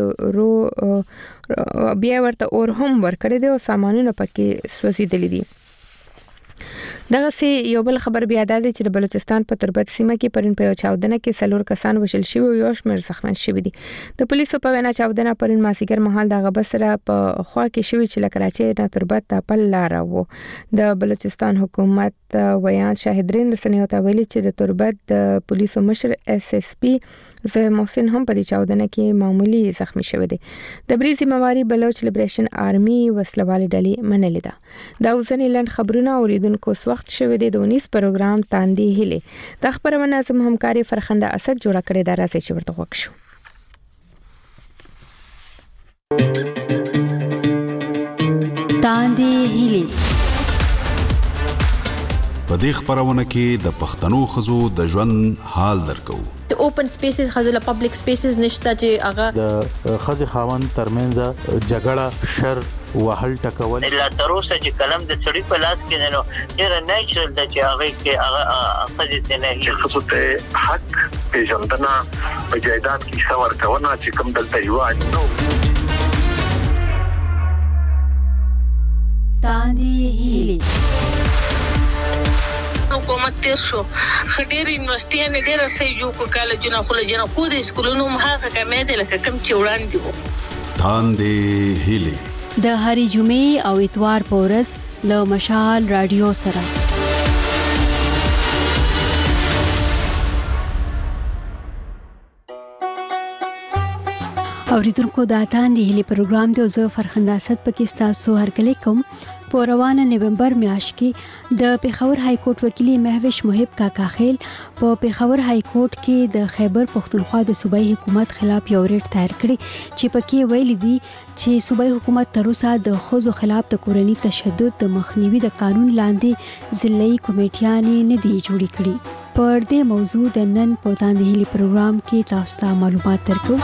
بیا ورته اور هم ورکړي دي او سامانونه پکې سوځېدلې دي. دغه سي یو بل خبر بیا ده چې د بلوچستان په تربت سیمه کې پرون په چاودنه کې سلور کسان وشل شوی او یو شمېر زخمیان شوی دي. د پولیسو په وینا چاودنه پرون ماسیګر مهال د غبس سره په خوا کې شوی چې لکراچي نه تربت ته پل لار وو. د بلوچستان حکومت ویان شاهدرین رسنیو ته ویلي چې د تربت د پولیسو مشر SSP زه محسن هم په دې چاودنه کې معمولی زخمی شوی دی. د بریزي مواري بلوچ لیبریشن آرمي وسلوالې ډلې منلې ده. دا وزنی لاند خبرونه اوریدونکو وخت شوی دی. د 19 پروګرام تاندې هله د خبرونه زم همکاري فرخنده اسد جوړ کړی دا راځي چې ورته وښو. تاندې هله په دې خبرونه کې د پښتنو خزو د ژوند حال درکو. د اوپن سپیسز خزو له پبلک سپیسز نشته چې هغه د خزي خاوند ترمنځ جګړه شر وهل ټکول الا تر اوسه چې کلم د سړی په لاس کې نه ډیر نیچرل د چې هغه کې هغه خزي ته نه چې خصوص ته حق پیژندنه په جایداد کې څور کونه چې کوم دلته یو اړ نو تاندې هله حکومت تیر شو خډيري یونیورسيټي ډېر سې جو کو کالجونه خو له جنا کو د سکولونو مخه کمې ده لکه کم چې وړاندې وو. تاندې هله د هری جمعې او اتوار پورس له مشال رادیو سره اوریدونکو دا تاندې هله پروګرام دی. زه فرخنده اسد پاکستان سو هرکلی کوم. په روانه نومبر میاشت کې د پیښور های کورټ وکیل مهوش محب کاکا خیل په پیښور های کورټ کې د خیبر پختونخوا د صوبایي حکومت خلاف یو ریټ دایر کړی چې پکې ویلي دي چې صوبایي حکومت تر اوسه د ښځو خلاف د کورني تشدد د مخنیوي د قانون لاندې ضلعي کمیټیانې نه دي جوړې کړې. پر دې موضوع د نن په تاندې هلي پروګرام کې تاسو ته معلومات درکو.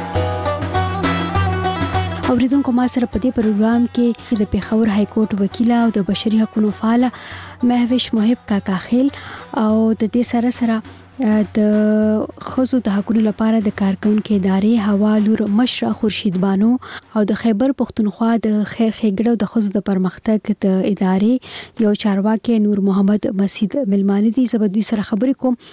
اوریدونکو ما سره په دې پروګرام کې د پیښور های کورټ وکیل او د بشري حقوقو فعال مهوش محب کاکا خیل او د دې سره د خصوصو د حقوقو لپاره د کارکونکو ادارې حوالور مشر خورشید بانو او د خیبر پختونخوا د خیر ښېګړو د خصوصو د پرمختګ د ادارې یو چارواکي نور محمد مسید ملمانی دي. زبدوی سره خبرې کوم.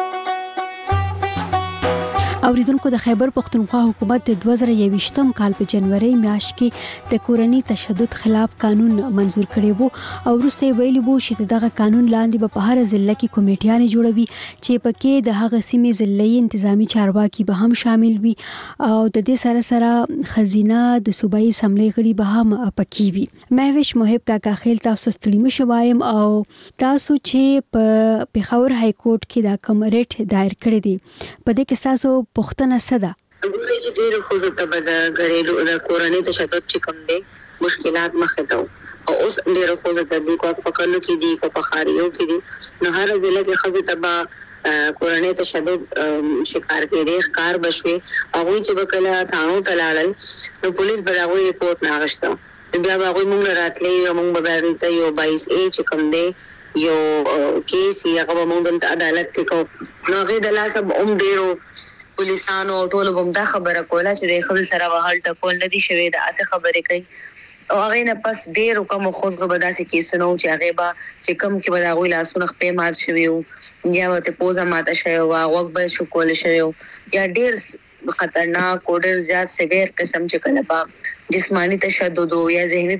اوریدونکو د خیبر پختونخوا حکومت د 2021م کال په جنوري میاشت کې د کورني تشدد خلاف قانون منزور کړی وو او وروسته ویلي وو چې دغه قانون لاندې په هر ضلع کې کمیټیانې جوړوي چې پکې د هغه سیمې ضلعي انتظامی چارواکي به هم شامل وي او د دې سره خزینه د صوبایي اسمبلی غړي به هم پکې وي. مهوش محب کاکا خیل تاسو ستړي مشه وایم او تاسو چې په پیښور های کورټ کې دا کوم ریټ دایر کړی دی په دې کې تاسو پختنه صدا ګورې چې ډېر خو زه ته د غریلو د کورنۍ تشدد چې کوم دي مشکلات مخه ته او اوس ډېر خو زه د دې کو پکړلو کې دي کو پخاریو کې دي نو هر ضلع کې خزه تبا کورنۍ تشدد شکار کې دي ښکار بشوي هغه چې بکله ثانو تلالل نو پولیس براغوي ریپورت ناغشته بیا هغه موږ راتلې موږ به ورته یو 22A چې کوم دی یو کیس یې هغه موږ د عدالت کې کو نو هغه د لاس هم ډیرو پولیسانو ټول هم دا خبره کوله چې د خپل سره وهل ټکول نه دي شوی دا اسه خبره کوي او هغه نه پس ډیر کوم خوځو بداسي کیسونو چې هغه با چې کم کې به دا غوي لاسونه خپې مات شوی یا وته پوزا ماته شوی او وګ به شو کول شوی یا ډیر خطرناک او ډیر زیات سیویر قسم چې کله با جسمانی تشدد یا ذهني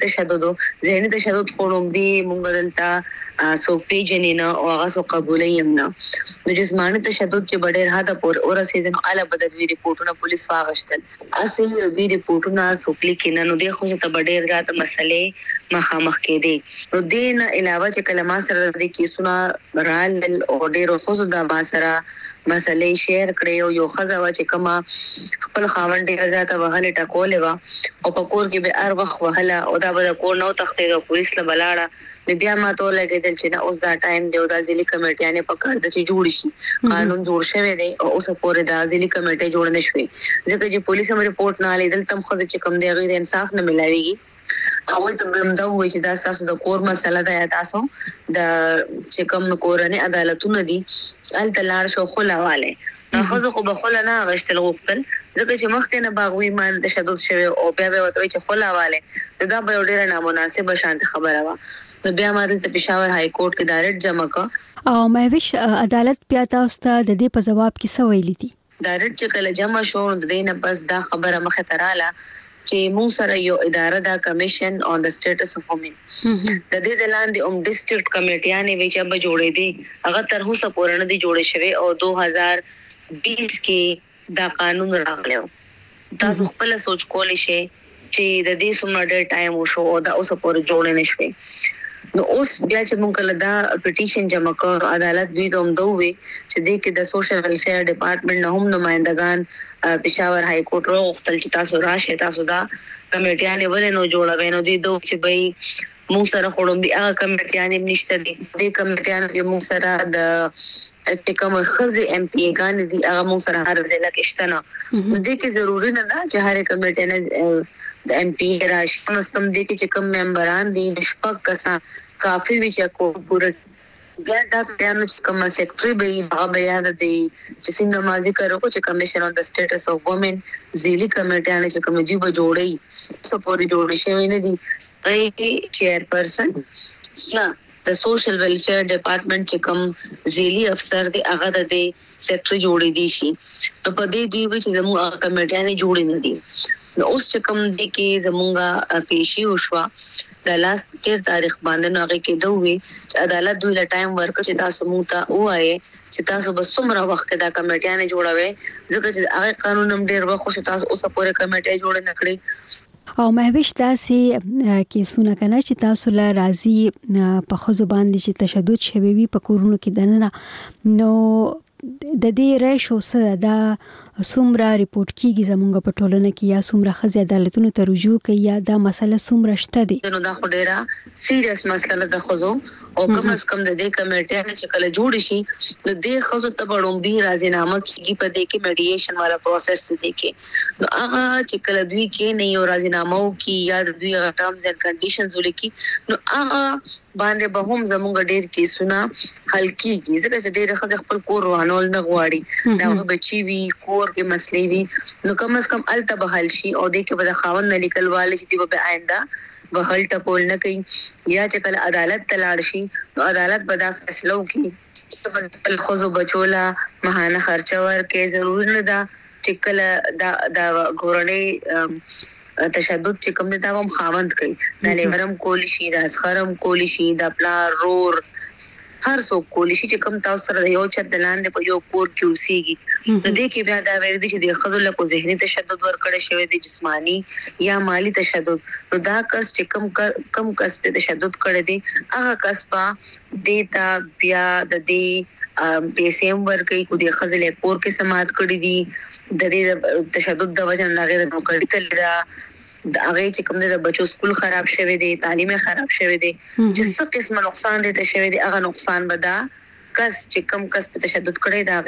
تشدد خورم به مونږ دلته سو پیجنینا او هغه سو قبولې یمنا نو جسمانی تشدد چې ډېر حدا پور اور سیزن اعلی بدوی ریپورتونه پولیس واغشتل اصلي وی ریپورتونه سو کلیک نه نو د خو ته ډېر زیات مسلې مخامخ کې دي نو دین علاوه چې کلمه سره د کیسونه رال او ډېر خو د با سره مسلې شیر کړي او یو خزه چې کما خپل خاوند ډېر زیات وهله ټکولې وا او په کور کې به هر وخت وهله او دا به کور نو تختې د پولیس له بلاړه بیا ما ته لګیدل چې اوس دا ټایم دی او د ځلې کمیټیانه په کار د چې جوړ شي قانون جوړ شوی دی او اوس پورې د ځلې کمیټه جوړ نه شوی ځکه چې پولیس هم ریپورت نه لیدل تم خو چې کم دی غیر انصاف نه ملاويږي او ته به دا وایي چې دا تاسو د کور مسله ده یا تاسو د چې کوم کورنۍ عدالتونه دي ال تلار شو خلاواله خو خو به خلا نه غشتل غوښتل ځکه چې مخکې نه باغوي مان تشدد شوی او بیا به وته چې خلاواله دا به ډېر نامناسب شانت خبره وا نو بیا ما د پېښور های کورټ کې دایرکټ جمع کا او مهوش عدالت بیا تاسو ته د دې په جواب کې څه ویلي دي دایرکټ چې کله جمع شو د دې نه بس دا خبره مخه تراله چې موږ سره یو اداره دا کمیشن اون د سټیټس اف وومن د دې د لاندې ډیسټریکټ کمیټیانه وی چې به جوړې دي هغه تر اوسه پورې نه دي جوړې شوی او 2020 کې دا قانون راغلی تاسو خپل سوچ کولی شئ چې د دې څومره ډېر ټایم وشو او دا اوس پورې جوړ نه شوی نو اوس بیا چې موږ کله دا پټیشن جمع کړو عدالت دوی ته هم دوی چې د کې د سوشل ویلفیر ډپارټمنټ نه هم نمائندگان پېښور های کورټ راغوښتل چې تاسو راشه تاسو دا کمیټیانه ولې نو جوړوي نو دوی دوی چې به موږ سره خورم بیا کمیټیانه نشته دي د کمیټیانو کې موږ سره د کوم خزي ایم پی ګان دي هغه موږ سره هر ځای کې شته نو د دې کې ضروري نه ده چې هر کمیټیانه د ایم پی راشي مسکم دي چې کوم ممبران دي نشپک کسا کافي وی چې کو پوره یا دا کانو چې کوم سیکریټري به هغه بیا د چې څنګه مازی کړو چې کمیشن اون د سټیټس اف وومن زیلی کمیټیانه چې کوم دی به جوړي سپوري جوړ شي نه دي چیئرپرسن یا د سوشل ویلفیر ډپارټمنټ چې کوم ذیلی افسر دی هغه د سیکریټري جوړې دي شي نو په دې دوی چې زموږ کمیټیانه جوړې نه دي نو اوس چې کوم دي کې زموږه پیشي وشوا د لاس 13 تاریخ باندې هغه کې دوی چې عدالت دوی له ټایم ورک چې تاسو مو ته وایي چې تاسو به څومره وخت کې دا کمیټیانه جوړوي ځکه چې هغه قانون هم ډېر وخت خو تاسو اوس پورې کمیټه جوړ نه کړی او مهوش تاسې کیسونه کنه چې تاسو له راضي په خزو باندې چې تشدد شوی وي په کورونو کې دننه نو د دې ریشو سره دا څومره ریپورت کیږي زمونږ په ټولنه کې یا څومره خزي عدالتونو ته رجوع کوي یا دا مسله څومره شته دي نو دا خو ډیره سیریس مسله ده خزو او کم از کم د دې کمیټه چې کله جوړ شي نو د خزو ته بړوم به راضینامه کیږي په دې کې میډییشن والا پروسس دی کې نو هغه چې کله دوی کې نه یو راضینامه کی یا دوی ټرمز اینڈ کنډیشنز ولیکي نو هغه باندې به هم زموږ ډیر کیسونه حل کیږي ځکه چې ډیر خزه خپل کور روانول نه غواړي دا بچي وی کور کې مسلې وي نو کم از کم الته به حل شي او د کې به د خاوند نه لیکل والي چې دی به آینده به حل ټکول نه کوي یا چې کله عدالت تلاړ شي نو عدالت به دا فیصله وکړي چې خپل خزو بچولا ماهانه خرچه ورکړي ضروري نه ده چې کله دا ګورنۍ تشدد چې کوم دا هم خاوند کوي د لیورم کولی شي د اسخرم کولی شي د پلار رور هر څوک کولی شي چې کوم تاسو سره یو چت دلاندې په یو کور کې اوسېږي نو دې کې بیا دا ویل دي چې د خزو له کو ذهني تشدد ورکړی شوی دی جسمانی یا مالی تشدد نو دا کس چې کم کس په تشدد کړی دی هغه کس په دیتا بیا د دې پیسې ورکړي کو د خزو له کور کې سماعت کړی دي د دې تشدد د وجه نه غیر نو کړی تل دا د هغه چې کوم د بچو سکول خراب شوی دی تعلیم خراب شوی دی چې څه قسم نقصان دي ته شوی دی هغه نقصان بدا کس چې کم کس په تشدد کړي دا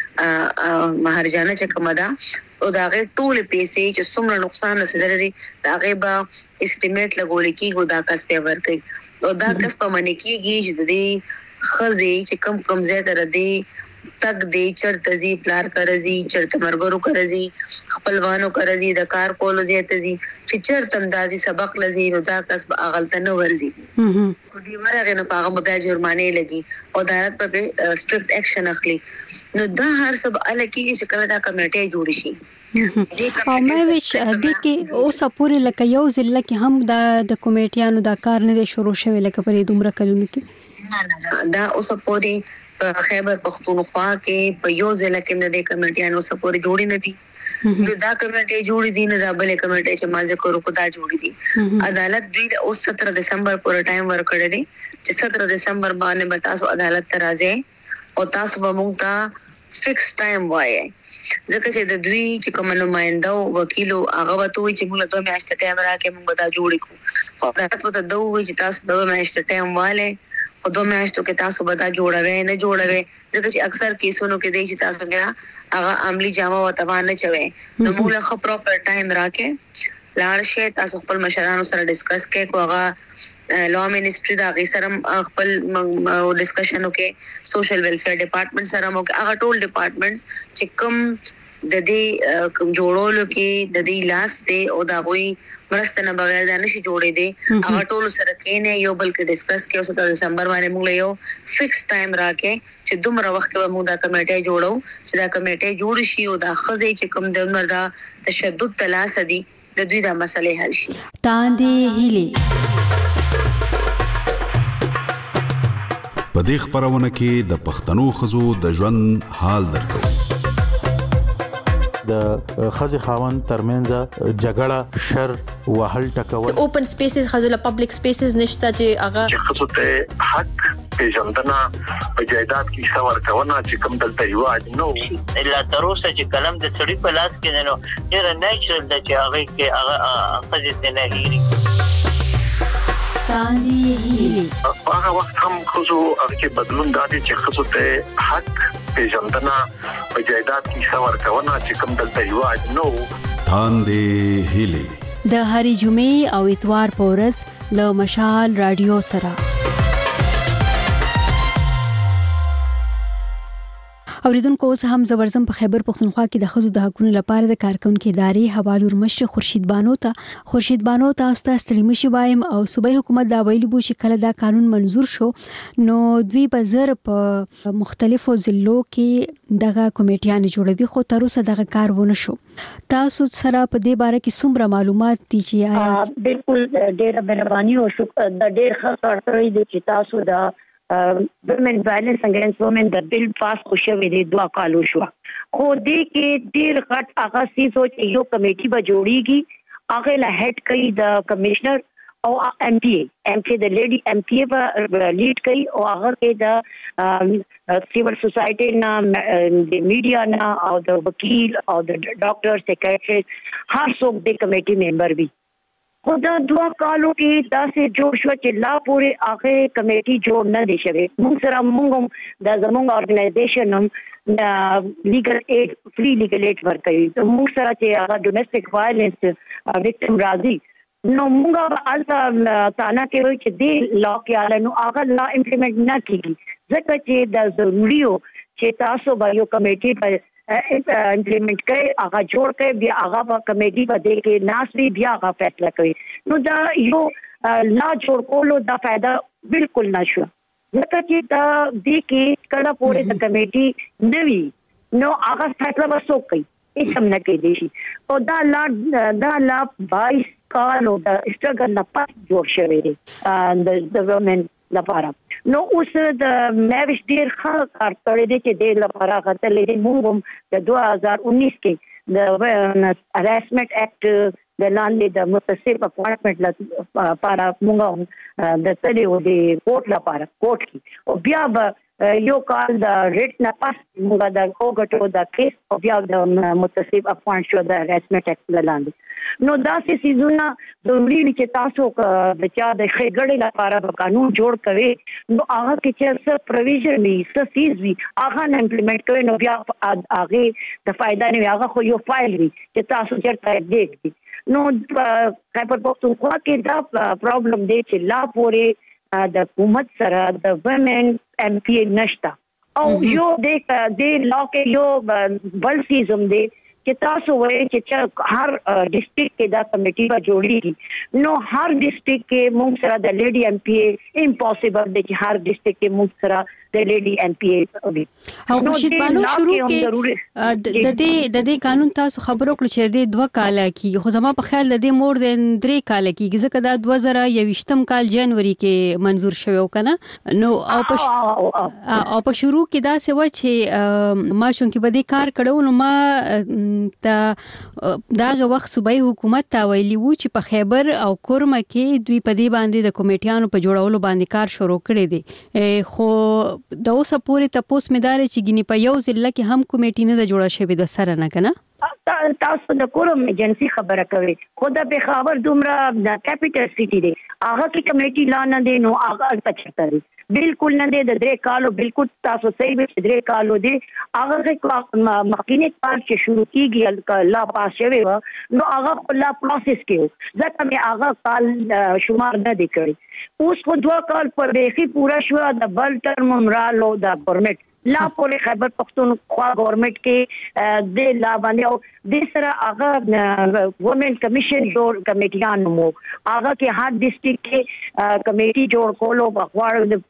غي مہرجانه چې کوم دا او دا غي ټول پیسې چې څومره نقصان رسیدل دي دا غي با استیمیټ لګول کیږي دا کس په ور کوي او دا کس په منی کیږي چې د دې خزي چې کم زیات ردي تک دی چرته زی پلار کرزي چرته مرګرو کرزي خپلوانو کرزي د کار کولو زیات زی چې چرته اندازي سبق لزي نو دا کس اغلطه نه ورزي کو دی ورغه نه پاغه بیا جرمانه لګي او عدالت په سټریکټ اکشن اخلي نو دا هر سب الکی چې کله دا کمیټه جوړ شي او مې وش د کې او سپوري لکه یو ځل کې هم د کمیټیانو دا کار نه شروع شوی لکه پرې دومره کلونه کې نه دا او سپوري خیبر پختونخوا کې په یو ځل کې د کمیټیانو سپوري جوړی نه دي دا کمیټه جوړی دي نه دا بل کمیټه چې ما ذکر وکړه دا جوړی دي عدالت دوی او 17 دسمبر پورې ټایم ورکړی دي چې 17 دسمبر باندې بتاسو عدالت ته راځي او تاسو به موږ ته فکس ټایم وایي ځکه چې د دوی چې کوم نمائنده او وکیل هغه وته چې موږ ته میاشته ټایم راکې موږ دا جوړی کو عدالت ته دوی چې تاسو دوه میاشته ټایم والے په 2 میاشتو کې تاسو به دا جوړوي نه جوړوي ځکه چې اکثر کیسونو کې دی چې تاسو بیا هغه عملی جامه وتوان نه چوي نو موږ له پراپر ټایم راکې لاړ شي تاسو خپل مشرانو سره ډیسکس کې کوغه لا منسټری دا غي سره خپل ډیسکشن وکي سوشل ویلفیر ډپارټمنټ سره مو هغه ټول ډپارټمنټس چې کوم د دې کوم جوړولو کې د دې لاس ته او دا غوي مرسته بغیر دا نشي جوړې دي هغه ټول سره کېنه یو بل کې ډیسکس کې اوس 17 دسمبر باندې موږ یو فکس ټایم راکې چې دومره وخت کې موږ دا کمیټه جوړو چې دا کمیټه جوړ شي او دا خزې چې کوم د عمر دا تشدد تلاس دي د دوی دا مسلې حل شي تاندې هلي په دې خبرونه کې د پښتنو خزو د ژوند حال درکو د خزي خاوند ترمنځ جګړه شر وهل ټکول اوپن سپیسز خزو له پبلک سپیسز نشته چې هغه خزو ته حق پیژندنه په جایداد کې څور کونه چې کوم دلته یو اجنو الا تروسه چې کلم د سړی په لاس کې نو ډیر نیچرل د چې هغه کې هغه خزي نه هېري تاندې هلي هغه وخت هم خزو هغه بدلون دادي چې خزو ته حق پیژندنه په جایداد کې څور کونه چې کوم دلته یو اجنو تاندې هلي د هری جمعې او اتوار په ورځ له مشال رادیو سره اوریدونکو اوس هم زبرزم په خیبر پختونخوا کې د خزو د حقوقو لپاره د کارکونکو ادارې حوالور مشر خورشید بانو تاسو ته ستړي مشي وایم او صوبایي حکومت دا ویلي بو چې کله دا قانون منزور شو نو دوی په زر په مختلفو ضلعو کې دغه کمیټیان جوړوي خو تر اوسه دغه کار ونه شو تاسو سره په دې باره کې څومره معلومات دي چې بالکل ډېر مهرباني او شکر د ډېر ښه کار دی چې تاسو دا women violence against women د بل پاس خوشوي دي 2 کالو شو خو دې کې ډېر غټ هغه سیسو چې یو کمیټي به جوړیږي هغه له هډ کوي د کمشنر او ایم پی د لیډي ایم پی به لیډ کوي او هغه کې د سیول سوسایټي نه د میډیا نه او د وکیل او د ډاکټر سیکریټری هر څوک د کمیټي ممبر وي خو دا 2 کالو کې داسې جوړ شو چې لا پورې هغه کمیټي جوړ نه دي شوی موږ سره موږ د زموږ ارګنایزیشن هم لیګل ایډ فری لیګل ایډ ورکوي موږ سره چې هغه ډومېسټک وایلنس وکټم راځي نو موږ البته تانا کې وایي چې د لا کې علنو هغه لا امپلیمنٹ نه کیږي ځکه چې د ضروري چې تاسو به یو کمیټي په امپلیمنٹ کوي هغه جوړ کوي بیا هغه په کمیټي باندې کې ناس وی بیا هغه فیصله کوي نو دا یو لا جوړ کولو دا فائدہ بالکل نشو ځکه چې دا د کې کله پورې د کمیټي نوي نو هغه فیصله وسو کوي هیڅ هم نه کوي شي او دا لا 22 کالو د استرګل نه پات جوړ شوی دی د وومن لپاره نو اوس د مېوش ډیر ښه کار کړی دی چې د لپاره غتلې دی موږ د 2019 کې د هراسمنت اکټ د لاندې د متصل اپارټمنټ لپاره موږ د تلې او د کوټ لپاره کوټ کې او بیا به یو کال د ریټ نه پاس موږ د اوګټو د کیس او بیا د متصف اپوینټ شو د رسمیت اکټ لاندې نو دا سې سيزونه ضروري دي چې تاسو د چا د خېګړې لپاره قانون جوړ کړئ نو هغه کې چې څه پروویژن وي څه سیز وي هغه امپلیمنٹ کوي نو بیا هغه د فائدہ نه هغه خو یو فایل وي چې تاسو چیرته دې نو خیبر پختونخوا کې دا پرابلم دی چې لا پورې د حکومت سره د ومن ایم پی نشتا او یو د لا کې یو بل سیزم دی چې تاسو وایي چې هر ډیسټریکټ کې دا کمیټي به جوړیږي نو هر ډیسټریکټ کې موږ سره د لیډي ایم پی امپوسیبل دی چې هر ډیسټریکټ کې موږ سره د لیډي ایم پی وي او خورشید بانو شروع کې د دې قانون تاسو خبرو کړل چې د 2 کال کې خو زما په خیال د دې مور د 3 کال کې ځکه دا 2021م کال جنوري کې منزور شوی وکنه نو او په شروع کې دا څه و چې ما شون کې بده کار کړو نو ما داغه وخت صوبایي حکومت ته ویلی وو چې په خیبر او کورمه کې دوی په دې باندې د کمیټیانو په جوړولو باندې کار شروع کړی دی خو د اوسه پورې تاسو مدار چې ګینی په یو ضلع کې هم کمیټې نه جوړه شوې د سره نه کنه تاسو د کورم ایجنسی خبره کوي خو د بخاور دومره د کیپټل سټی دی هغه کې کمیټي لا نه دی نو هغه پچته دی بالکل نه دی د 3 کالو بالکل تاسو صحیح به 3 کالو دی هغه مخکینه کار چې شروع کیږي لا پاس شوی نو هغه لا پروسس کیو ځکه مې هغه کال شمار نه دی کړی اوس خو 2 کال پر بیخي پورا شو د بل ټرم مرالو د گورنمنت لا پورې خیبر پختونخوا گورنمنت کې د لا باندې او د سره هغه گورنمنت کمیشن جوړ کمیټیان مو هغه کې هر ډیسټریکټ کې کمیټي جوړ کولو په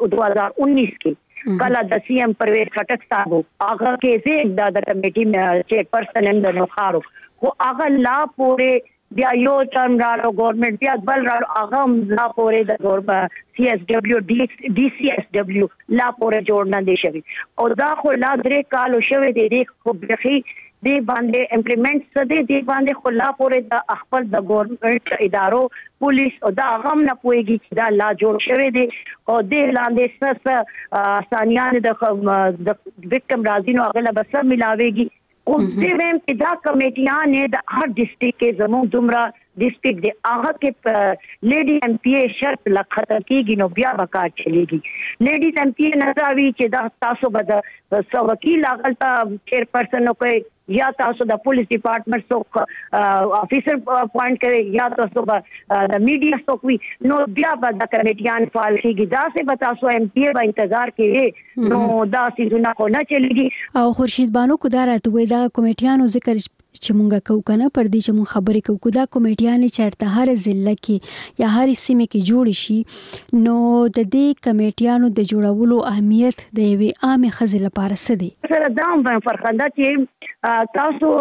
2019 کې کله د سی ایم پرویز خټک صاحب هغه کې زه د کمیټي چیرپرسن هم د نوخارو خو هغه لا پورې بیا یو ټرم راو گورنمنت بیا بل راو هغه لا پورې د گورنمنت سی ایس ډبلیو ډي سی ایس ډبلیو لا پورې جوړ نه دی شوی او دا خو لا 3 کالو شوی دی خو بخي دی باندې امپلیمنٹ څه دی باندې خو لا پورې د خپل د گورنمنت ادارو پولیس او دا غم نه پويږي چې دا لا جوړ شوی دی او د لاندې څه ثانیان د وکټم راځي نو هغه به سم ملاويږي او دیم چې دا کمیټیان د هر ډیسټریکټ کې زموږ دومره ډیسټریکټ دی هغه کې لیډي ایم پی شرط لخت کېږي نو بیا وکړ چلیږي لیډي ایم پی نه راوي چې دا تاسو به د وکیل هغه چیرپرسن کوي یا تاسو د پولیس ډپارټمنټ څوک افیسر اپوینټ کړي یا تاسو به د میډیا څوک وي نو بیا به د کمیټیان فعال کېږي دا څه به تاسو ایم پی به انتظار کوي نو دا سيزونه خو نه چلیږي او خورشید بانو کو دا راته وای دا کمیټیانو ذکر چې مونږه کو کنه پر دې چې مونږ خبرې کو دا کمیټیانې چرته هر ضلع کې یا هر سیمه کې جوړ شي نو د دې کمیټیانو د جوړولو اهمیت د یوې عامه خزې لپاره څه دی سره دا فرخنده چې تاسو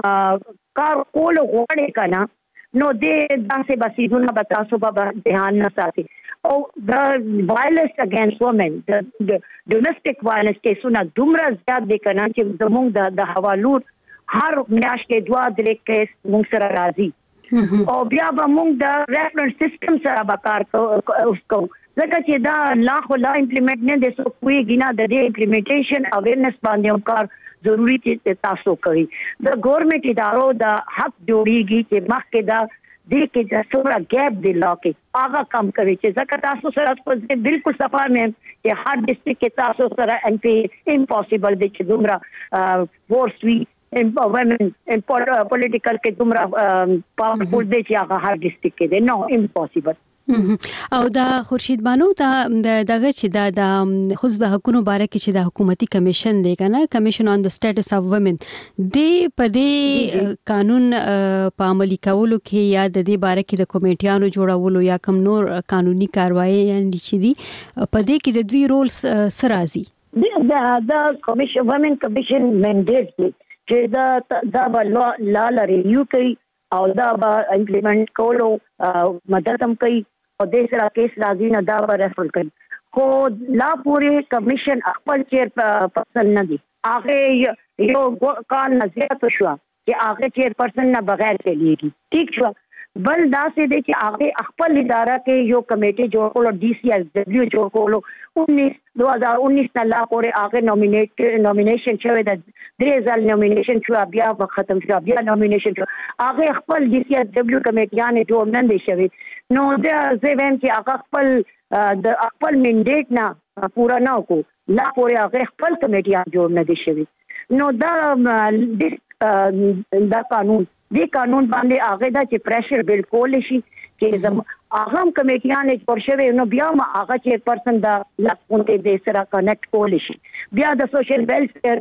کار کول غواړئ کنه نو دې داسې بسیدونه به تاسو به ध्यान نه ساتي او د وایلنس اگینست وومن د ډومېسټک وایلنس کیسونه دومره زیات دي کنه چې زموږ د حوالو هر میاشت کې 2-3 کیس موږ سره راځي او بیا به موږ د ریفرنس سیستم سره به کار کوو ځکه چې دا لا خو لا امپلیمنٹ نه دي سو کوئی نه د دې امپلیمنټیشن اویرنس باندې هم کار ضروری چې تاسو کوي د گورنمنت ادارو د حق جوړیږي چې مخکې دا د کې د څومره ګیپ دی لا کې هغه کم کوي چې ځکه تاسو سره په بالکل صفه مې چې هر ډیسټریکټ کې تاسو سره ان پی امپوسیبل دی چې دومره فورس وی women in political کې دومره پاورفول دی چې هغه هر ډیسټریکټ کې دی نو امپوسیبل او دا خورشید بانو دغه چې د خود د حقوقو باره کې چې د حکومتي کمیشن دی کنه کمیشن آن د سټیټس اف وومن دی په دې قانون په عملي کولو کې یا د دې باره کې د کمیټیانو جوړولو یا کوم نور قانوني کاروایی یعنی چې دی په دې کې د دوی رول سره راځي د کمیشن وومن کمیشن منډیټ دی چې دا به لا ریویو کوي او دا به امپلیمنٹ کولو مدد هم کوي او د سره کیس راځي نه دا به ریفر کوي خو لا پورې کمیشن خپل چیر پرسن نه دي هغه یو کال نه زیات شو چې هغه چیر پرسن نه بغیر چلیږي ٹھیک شو بل دا سي دي چې هغه خپل اداره کې یو کمیټه جوړ کړو DCSW جوړ کړو 2019 نه لا پورې هغه نومینیشن شوی د 3000 نومینیشن شو بیا ختم شو بیا نومینیشن شو هغه خپل DCSW کمیټیانه جوړ نه دي شوی نو دا زویم چې هغه خپل منډیټ نه پورا نه کو لا پورې هغه خپل کمیټیان جوړ نه دي شوی نو دا قانون باندې هغه دا چې پریشر بالکل شي چې هغه کمیټیان جوړ شوی نو بیا هغه چې پرسن دا لکونته د سره کنیکټ کول شي بیا د سوشل ویلفیر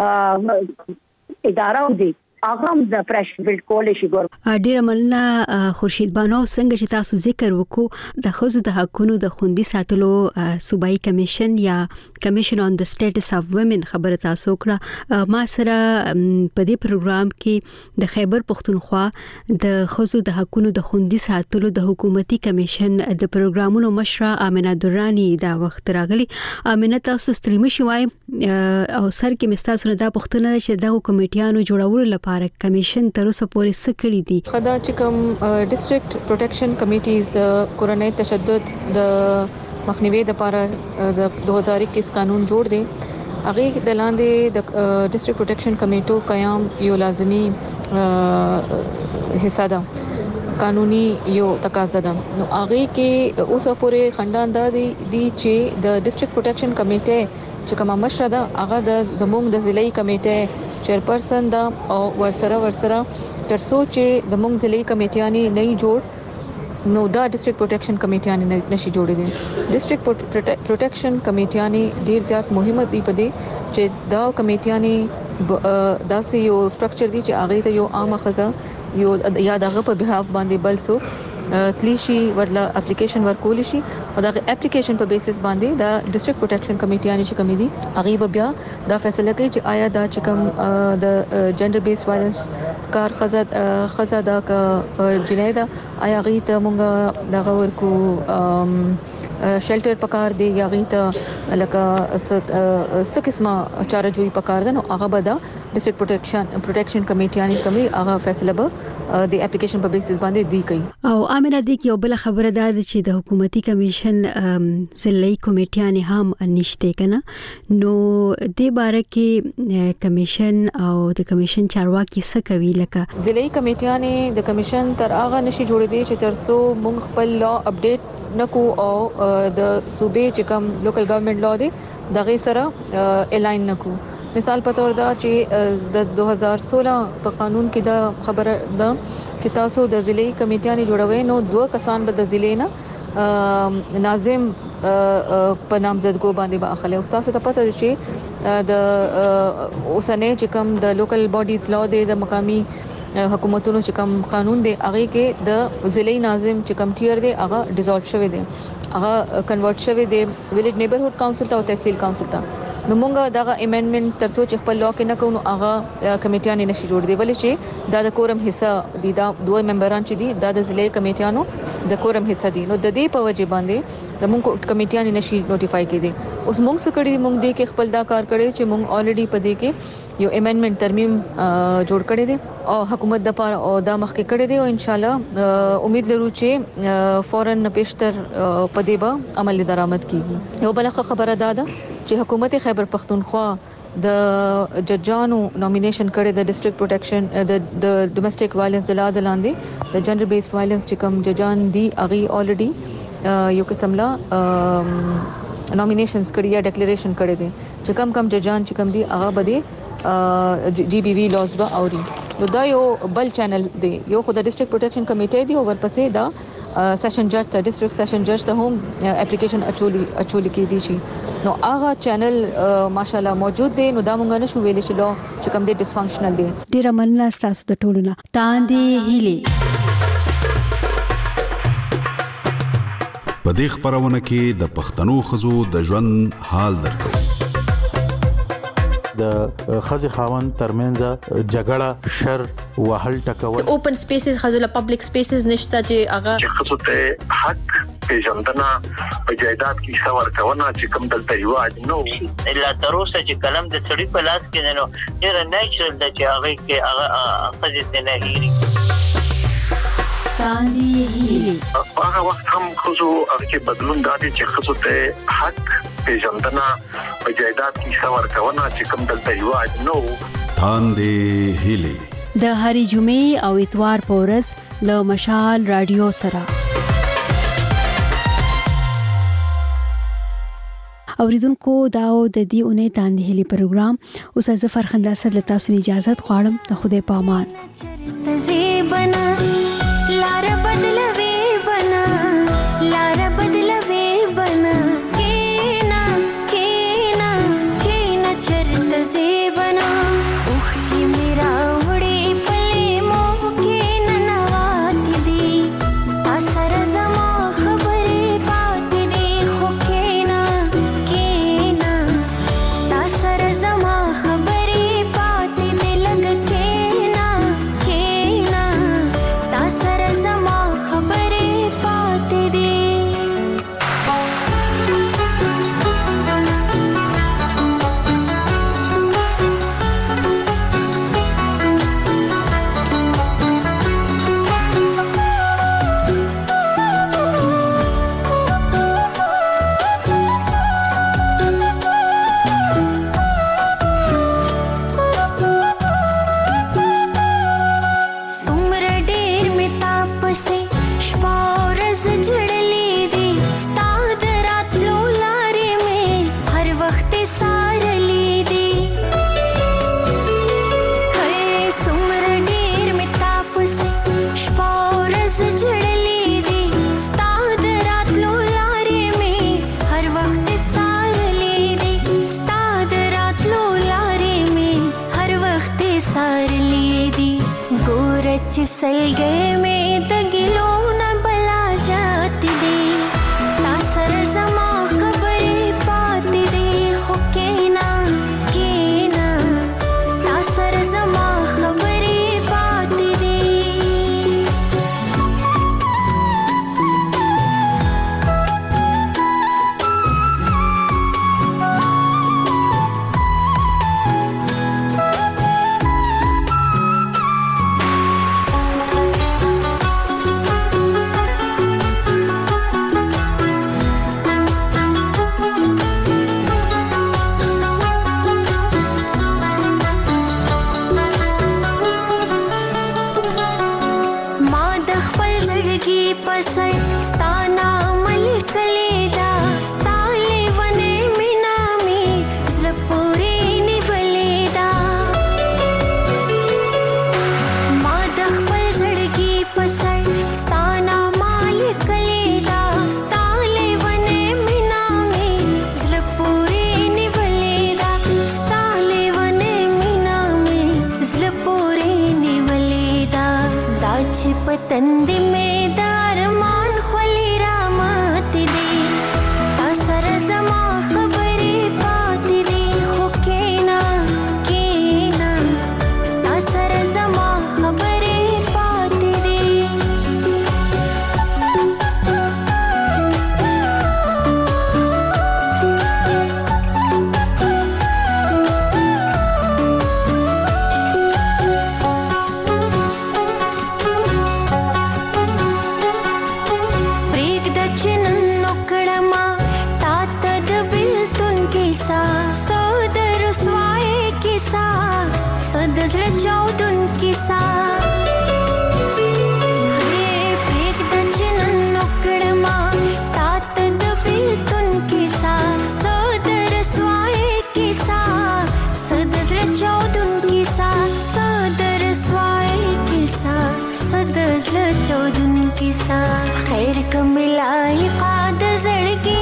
اداره دی هغه د پریشر بالکل شي ګور ډیر مننه خورشید بانو څنګه چې تاسو ذکر وکړو د ښځو د حقوقو د خوندي ساتلو صوبایي کمیشن یا کمیشن آن د سټیټس اف وومن خبره تاسو کړه ما سره په دې پروګرام کې د خیبر پختونخوا د ښځو د حقوقو د خوندي ساتلو د حکومتي کمیشن د پروګرامونو مشره امینه درانی دا وخت راغلی امینه تاسو ستړي شوي او سر کې مستاسو نه دا پښتنه چې دغه کمیټیانو جوړولو لپاره کمیشن تر اوسه پورې څه کړی دي خدا چې کوم ډیسټریکټ پروټیکشن کمیټیز د کورنۍ تشدد د مخنیوي لپاره د 2021 قانون جوړ دی هغه د لاندې د ډیسټریکټ پروټیکشن کمیټو قیام یو لازمی حصہ ده قانوني یو تقاضا ده نو هغه کې اوسه پورې خندان دا دي چې د ډیسټریکټ پروټیکشن کمیټه چې کومه مشره ده هغه د زموږ د ضلعي کمیټه چیرپرسن دا او ورسره ترڅو چې زموږ ضلعي کمیټیانی نه جوړ نو دا ډیسټریکټ پروټیکشن کمیټیانی نشي جوړې دي ډیسټریکټ پروټیکشن کمیټیانی ډیر زیات مهمه دي په دې چې دا کمیټیانی داسې یو سټرکچر دي چې هغه ته یو عامه خزه یو یا دغه په بهاف باندې بل سو تلیشي ورله اپلیکیشن ورکول شي او دا اپلیکیشن په بیسس باندې دا ډیسټریکټ پروټیکشن کمیټیانی چې کمی دي هغه بیا دا فیصله کوي چې آیا دا چې کوم د جندر بیس وایلنس کار خزه دا جنایت آیا غي ته مونږ دغه ورکو شیلټر پکار دی یا غي ته لکه څه قسمه چارجوي پکار ده نو هغه به دا ډیسټریکټ پروټیکشن کمیټیانی کمی هغه فیصله به د اپلیکیشن په بیسس باندې دی کوي او امینه د یو بل خبره ده چې د حکومتي کمیشن ضلعي کمیټیان هم نشته کنه نو د باره کې کمیشن او د کمیشن چارواکي څه کوي لکه ضلعي کمیټیان د کمیشن تر هغه نشي جوړې دي چې ترڅو موږ خپل لا اپډیټ نکو او د صوبې چې کوم لوکل ګورنمنت لا دی دغه سره الاین نکو مثال په تور دا چې د 2016 په قانون کې دا خبره ده چې تاسو د ضلعي کمیټیانې جوړوي نو 2 کسان به د ضلع نه ناظم په نامزدګو باندې باخله او تاسو ته پته ده چې د اوسنۍ چې کوم د لوکل باډیز لا دی د مقامی حکومتونو چې کوم قانون دی هغه کې د ضلعي ناظم چې کوم ټیر دی هغه ډیزولټ شوی دی هغه کنورټ شوی دی ویلیج نیبرهود کونسل ته او تحصیل کونسل ته نو مونږه دا امندمنت ترڅو چې خپل لا کې نه کوو هغه کمیټیان نشي جوړ دی ولې چې دا د کورم حصہ دي دا 2 ممبران چې دي دا د ضلعي کمیټیانو د کورم حصہ دي نو د دې په وجه باندې د مونږ کمیټیان نشي نوټیفای کړي اوس مونږ څه کړی مونږ دې کې خپل دا کار کړی چې مونږ الریډي په دې کې یو امندمنت ترمیم جوړ کړی دي او حکومت د پاره او دا مخکې کړی دی او ان شاء الله امید لرو چې فورن پیشتر په دې به عمل درآمد کیږي یو بل خبره ده چې حکومت خیبر پختونخوا د ججانو نومینیشن کړي د ډیسټریکټ پروټیکشن د ډومېسټک وایلنس د لاندې د جندر بیسډ وایلنس چې کوم ججان دي اغي الریډي یو قسم لا نومینیشنز کړي یا ډیکلیریشن کړي دي چې کم ججان چې کم دي هغه بده جی بی وی لاز به اوري نو دا یو بل چینل دی یو خو د ډیسټریکټ پروټیکشن کمیټه دی او ورپسې دا سیشن جج ته ډیسټریکټ سیشن جج ته هم اپلیکیشن اچولي کې دي شي نو هغه چینل ماشاالله موجود دی نو دا مونږ نه شو ویلې چې دا چې کوم دی ډیسفنکشنل دی ډیر مننه تاسو د ټولو نه تاندې هیلي په دې خبرونه کې د پښتنو خزو د ژوند حال درکو د خزي خاوند ترمنځ جګړه شر وهل ټکول اوپن سپیسز خزو پبلک سپیسز نشته چې هغه خزو ته حق پیژندنه په جایداد کې څور کونه چې کوم دلته یواج نو الا تر اوسه چې کلم د سړي په لاس کې نه ډیر نیچرل د چې هغه کې هغه خزي ته نه هېري هغه وخت هم خو هغه بدلون دادي چې خو ته حق پیژندنه په جایداد کې څور کونه چې کوم دلته یو نو تاندې هلي د هرې جمعې او اتوار په ورځ له مشال رادیو سره اوریدونکو داو د دې اونۍ تاندې هلي پروګرام اوس ظفر خندا سره له تاسو اجازه غواړم ته خدای پامان لار بدلوي بنا لار بدلوي بنا کینا کینا کینا چرت زیبنا اوخ کی میرا وړي پلي مو کینا نوات دي اثر زما خبرې پات دي خو کینا کینا اثر زما خبرې پات دي لګ کینا کینا اثر زما خبرې پات دي سمر ډېر می تاسو شپورز جړلې دي ستاد راتلو لارې می هر وخت سارلې دي هي سمر ډېر می تاسو شپورز جړلې دي ستاد راتلو لارې می هر وخت سارلې دي ستاد راتلو لارې می هر وخت سارلې دي ګورچ سلګې مې د ګلو نه بلا ذات دي تاسر زما خبرې پات دي خو کینا کینا تاسر زما خبرې پات دي ما د خپل زړګي پسر ستانا ملک لیدا ستاله ونه مینا می زل پوری نیولیدا ما د خپل زړګي پسر ستانا ملک لیدا ستاله ونه مینا می زل پوری نیولیدا ستاله ونه مینا می زل پوری نیولیدا دا چې پتند می دارمان خلی رامات دی تاسر زما خبرې پات دی خو کینا کینا تاسر زما خبرې پات دی پریږد چې نن وکړما تا ته د بېلتون کیسه څه د رسوایۍ کیسه څه د زړه چاودون کیسه پریږد چې نن وکړما تا ته د بېلتون کیسه څه د رسوایۍ کیسه څه د زړه چاودون کیسه څه د رسوایۍ کیسه څه د زړه چاودون کیسه خیر که ملایقه د زړګي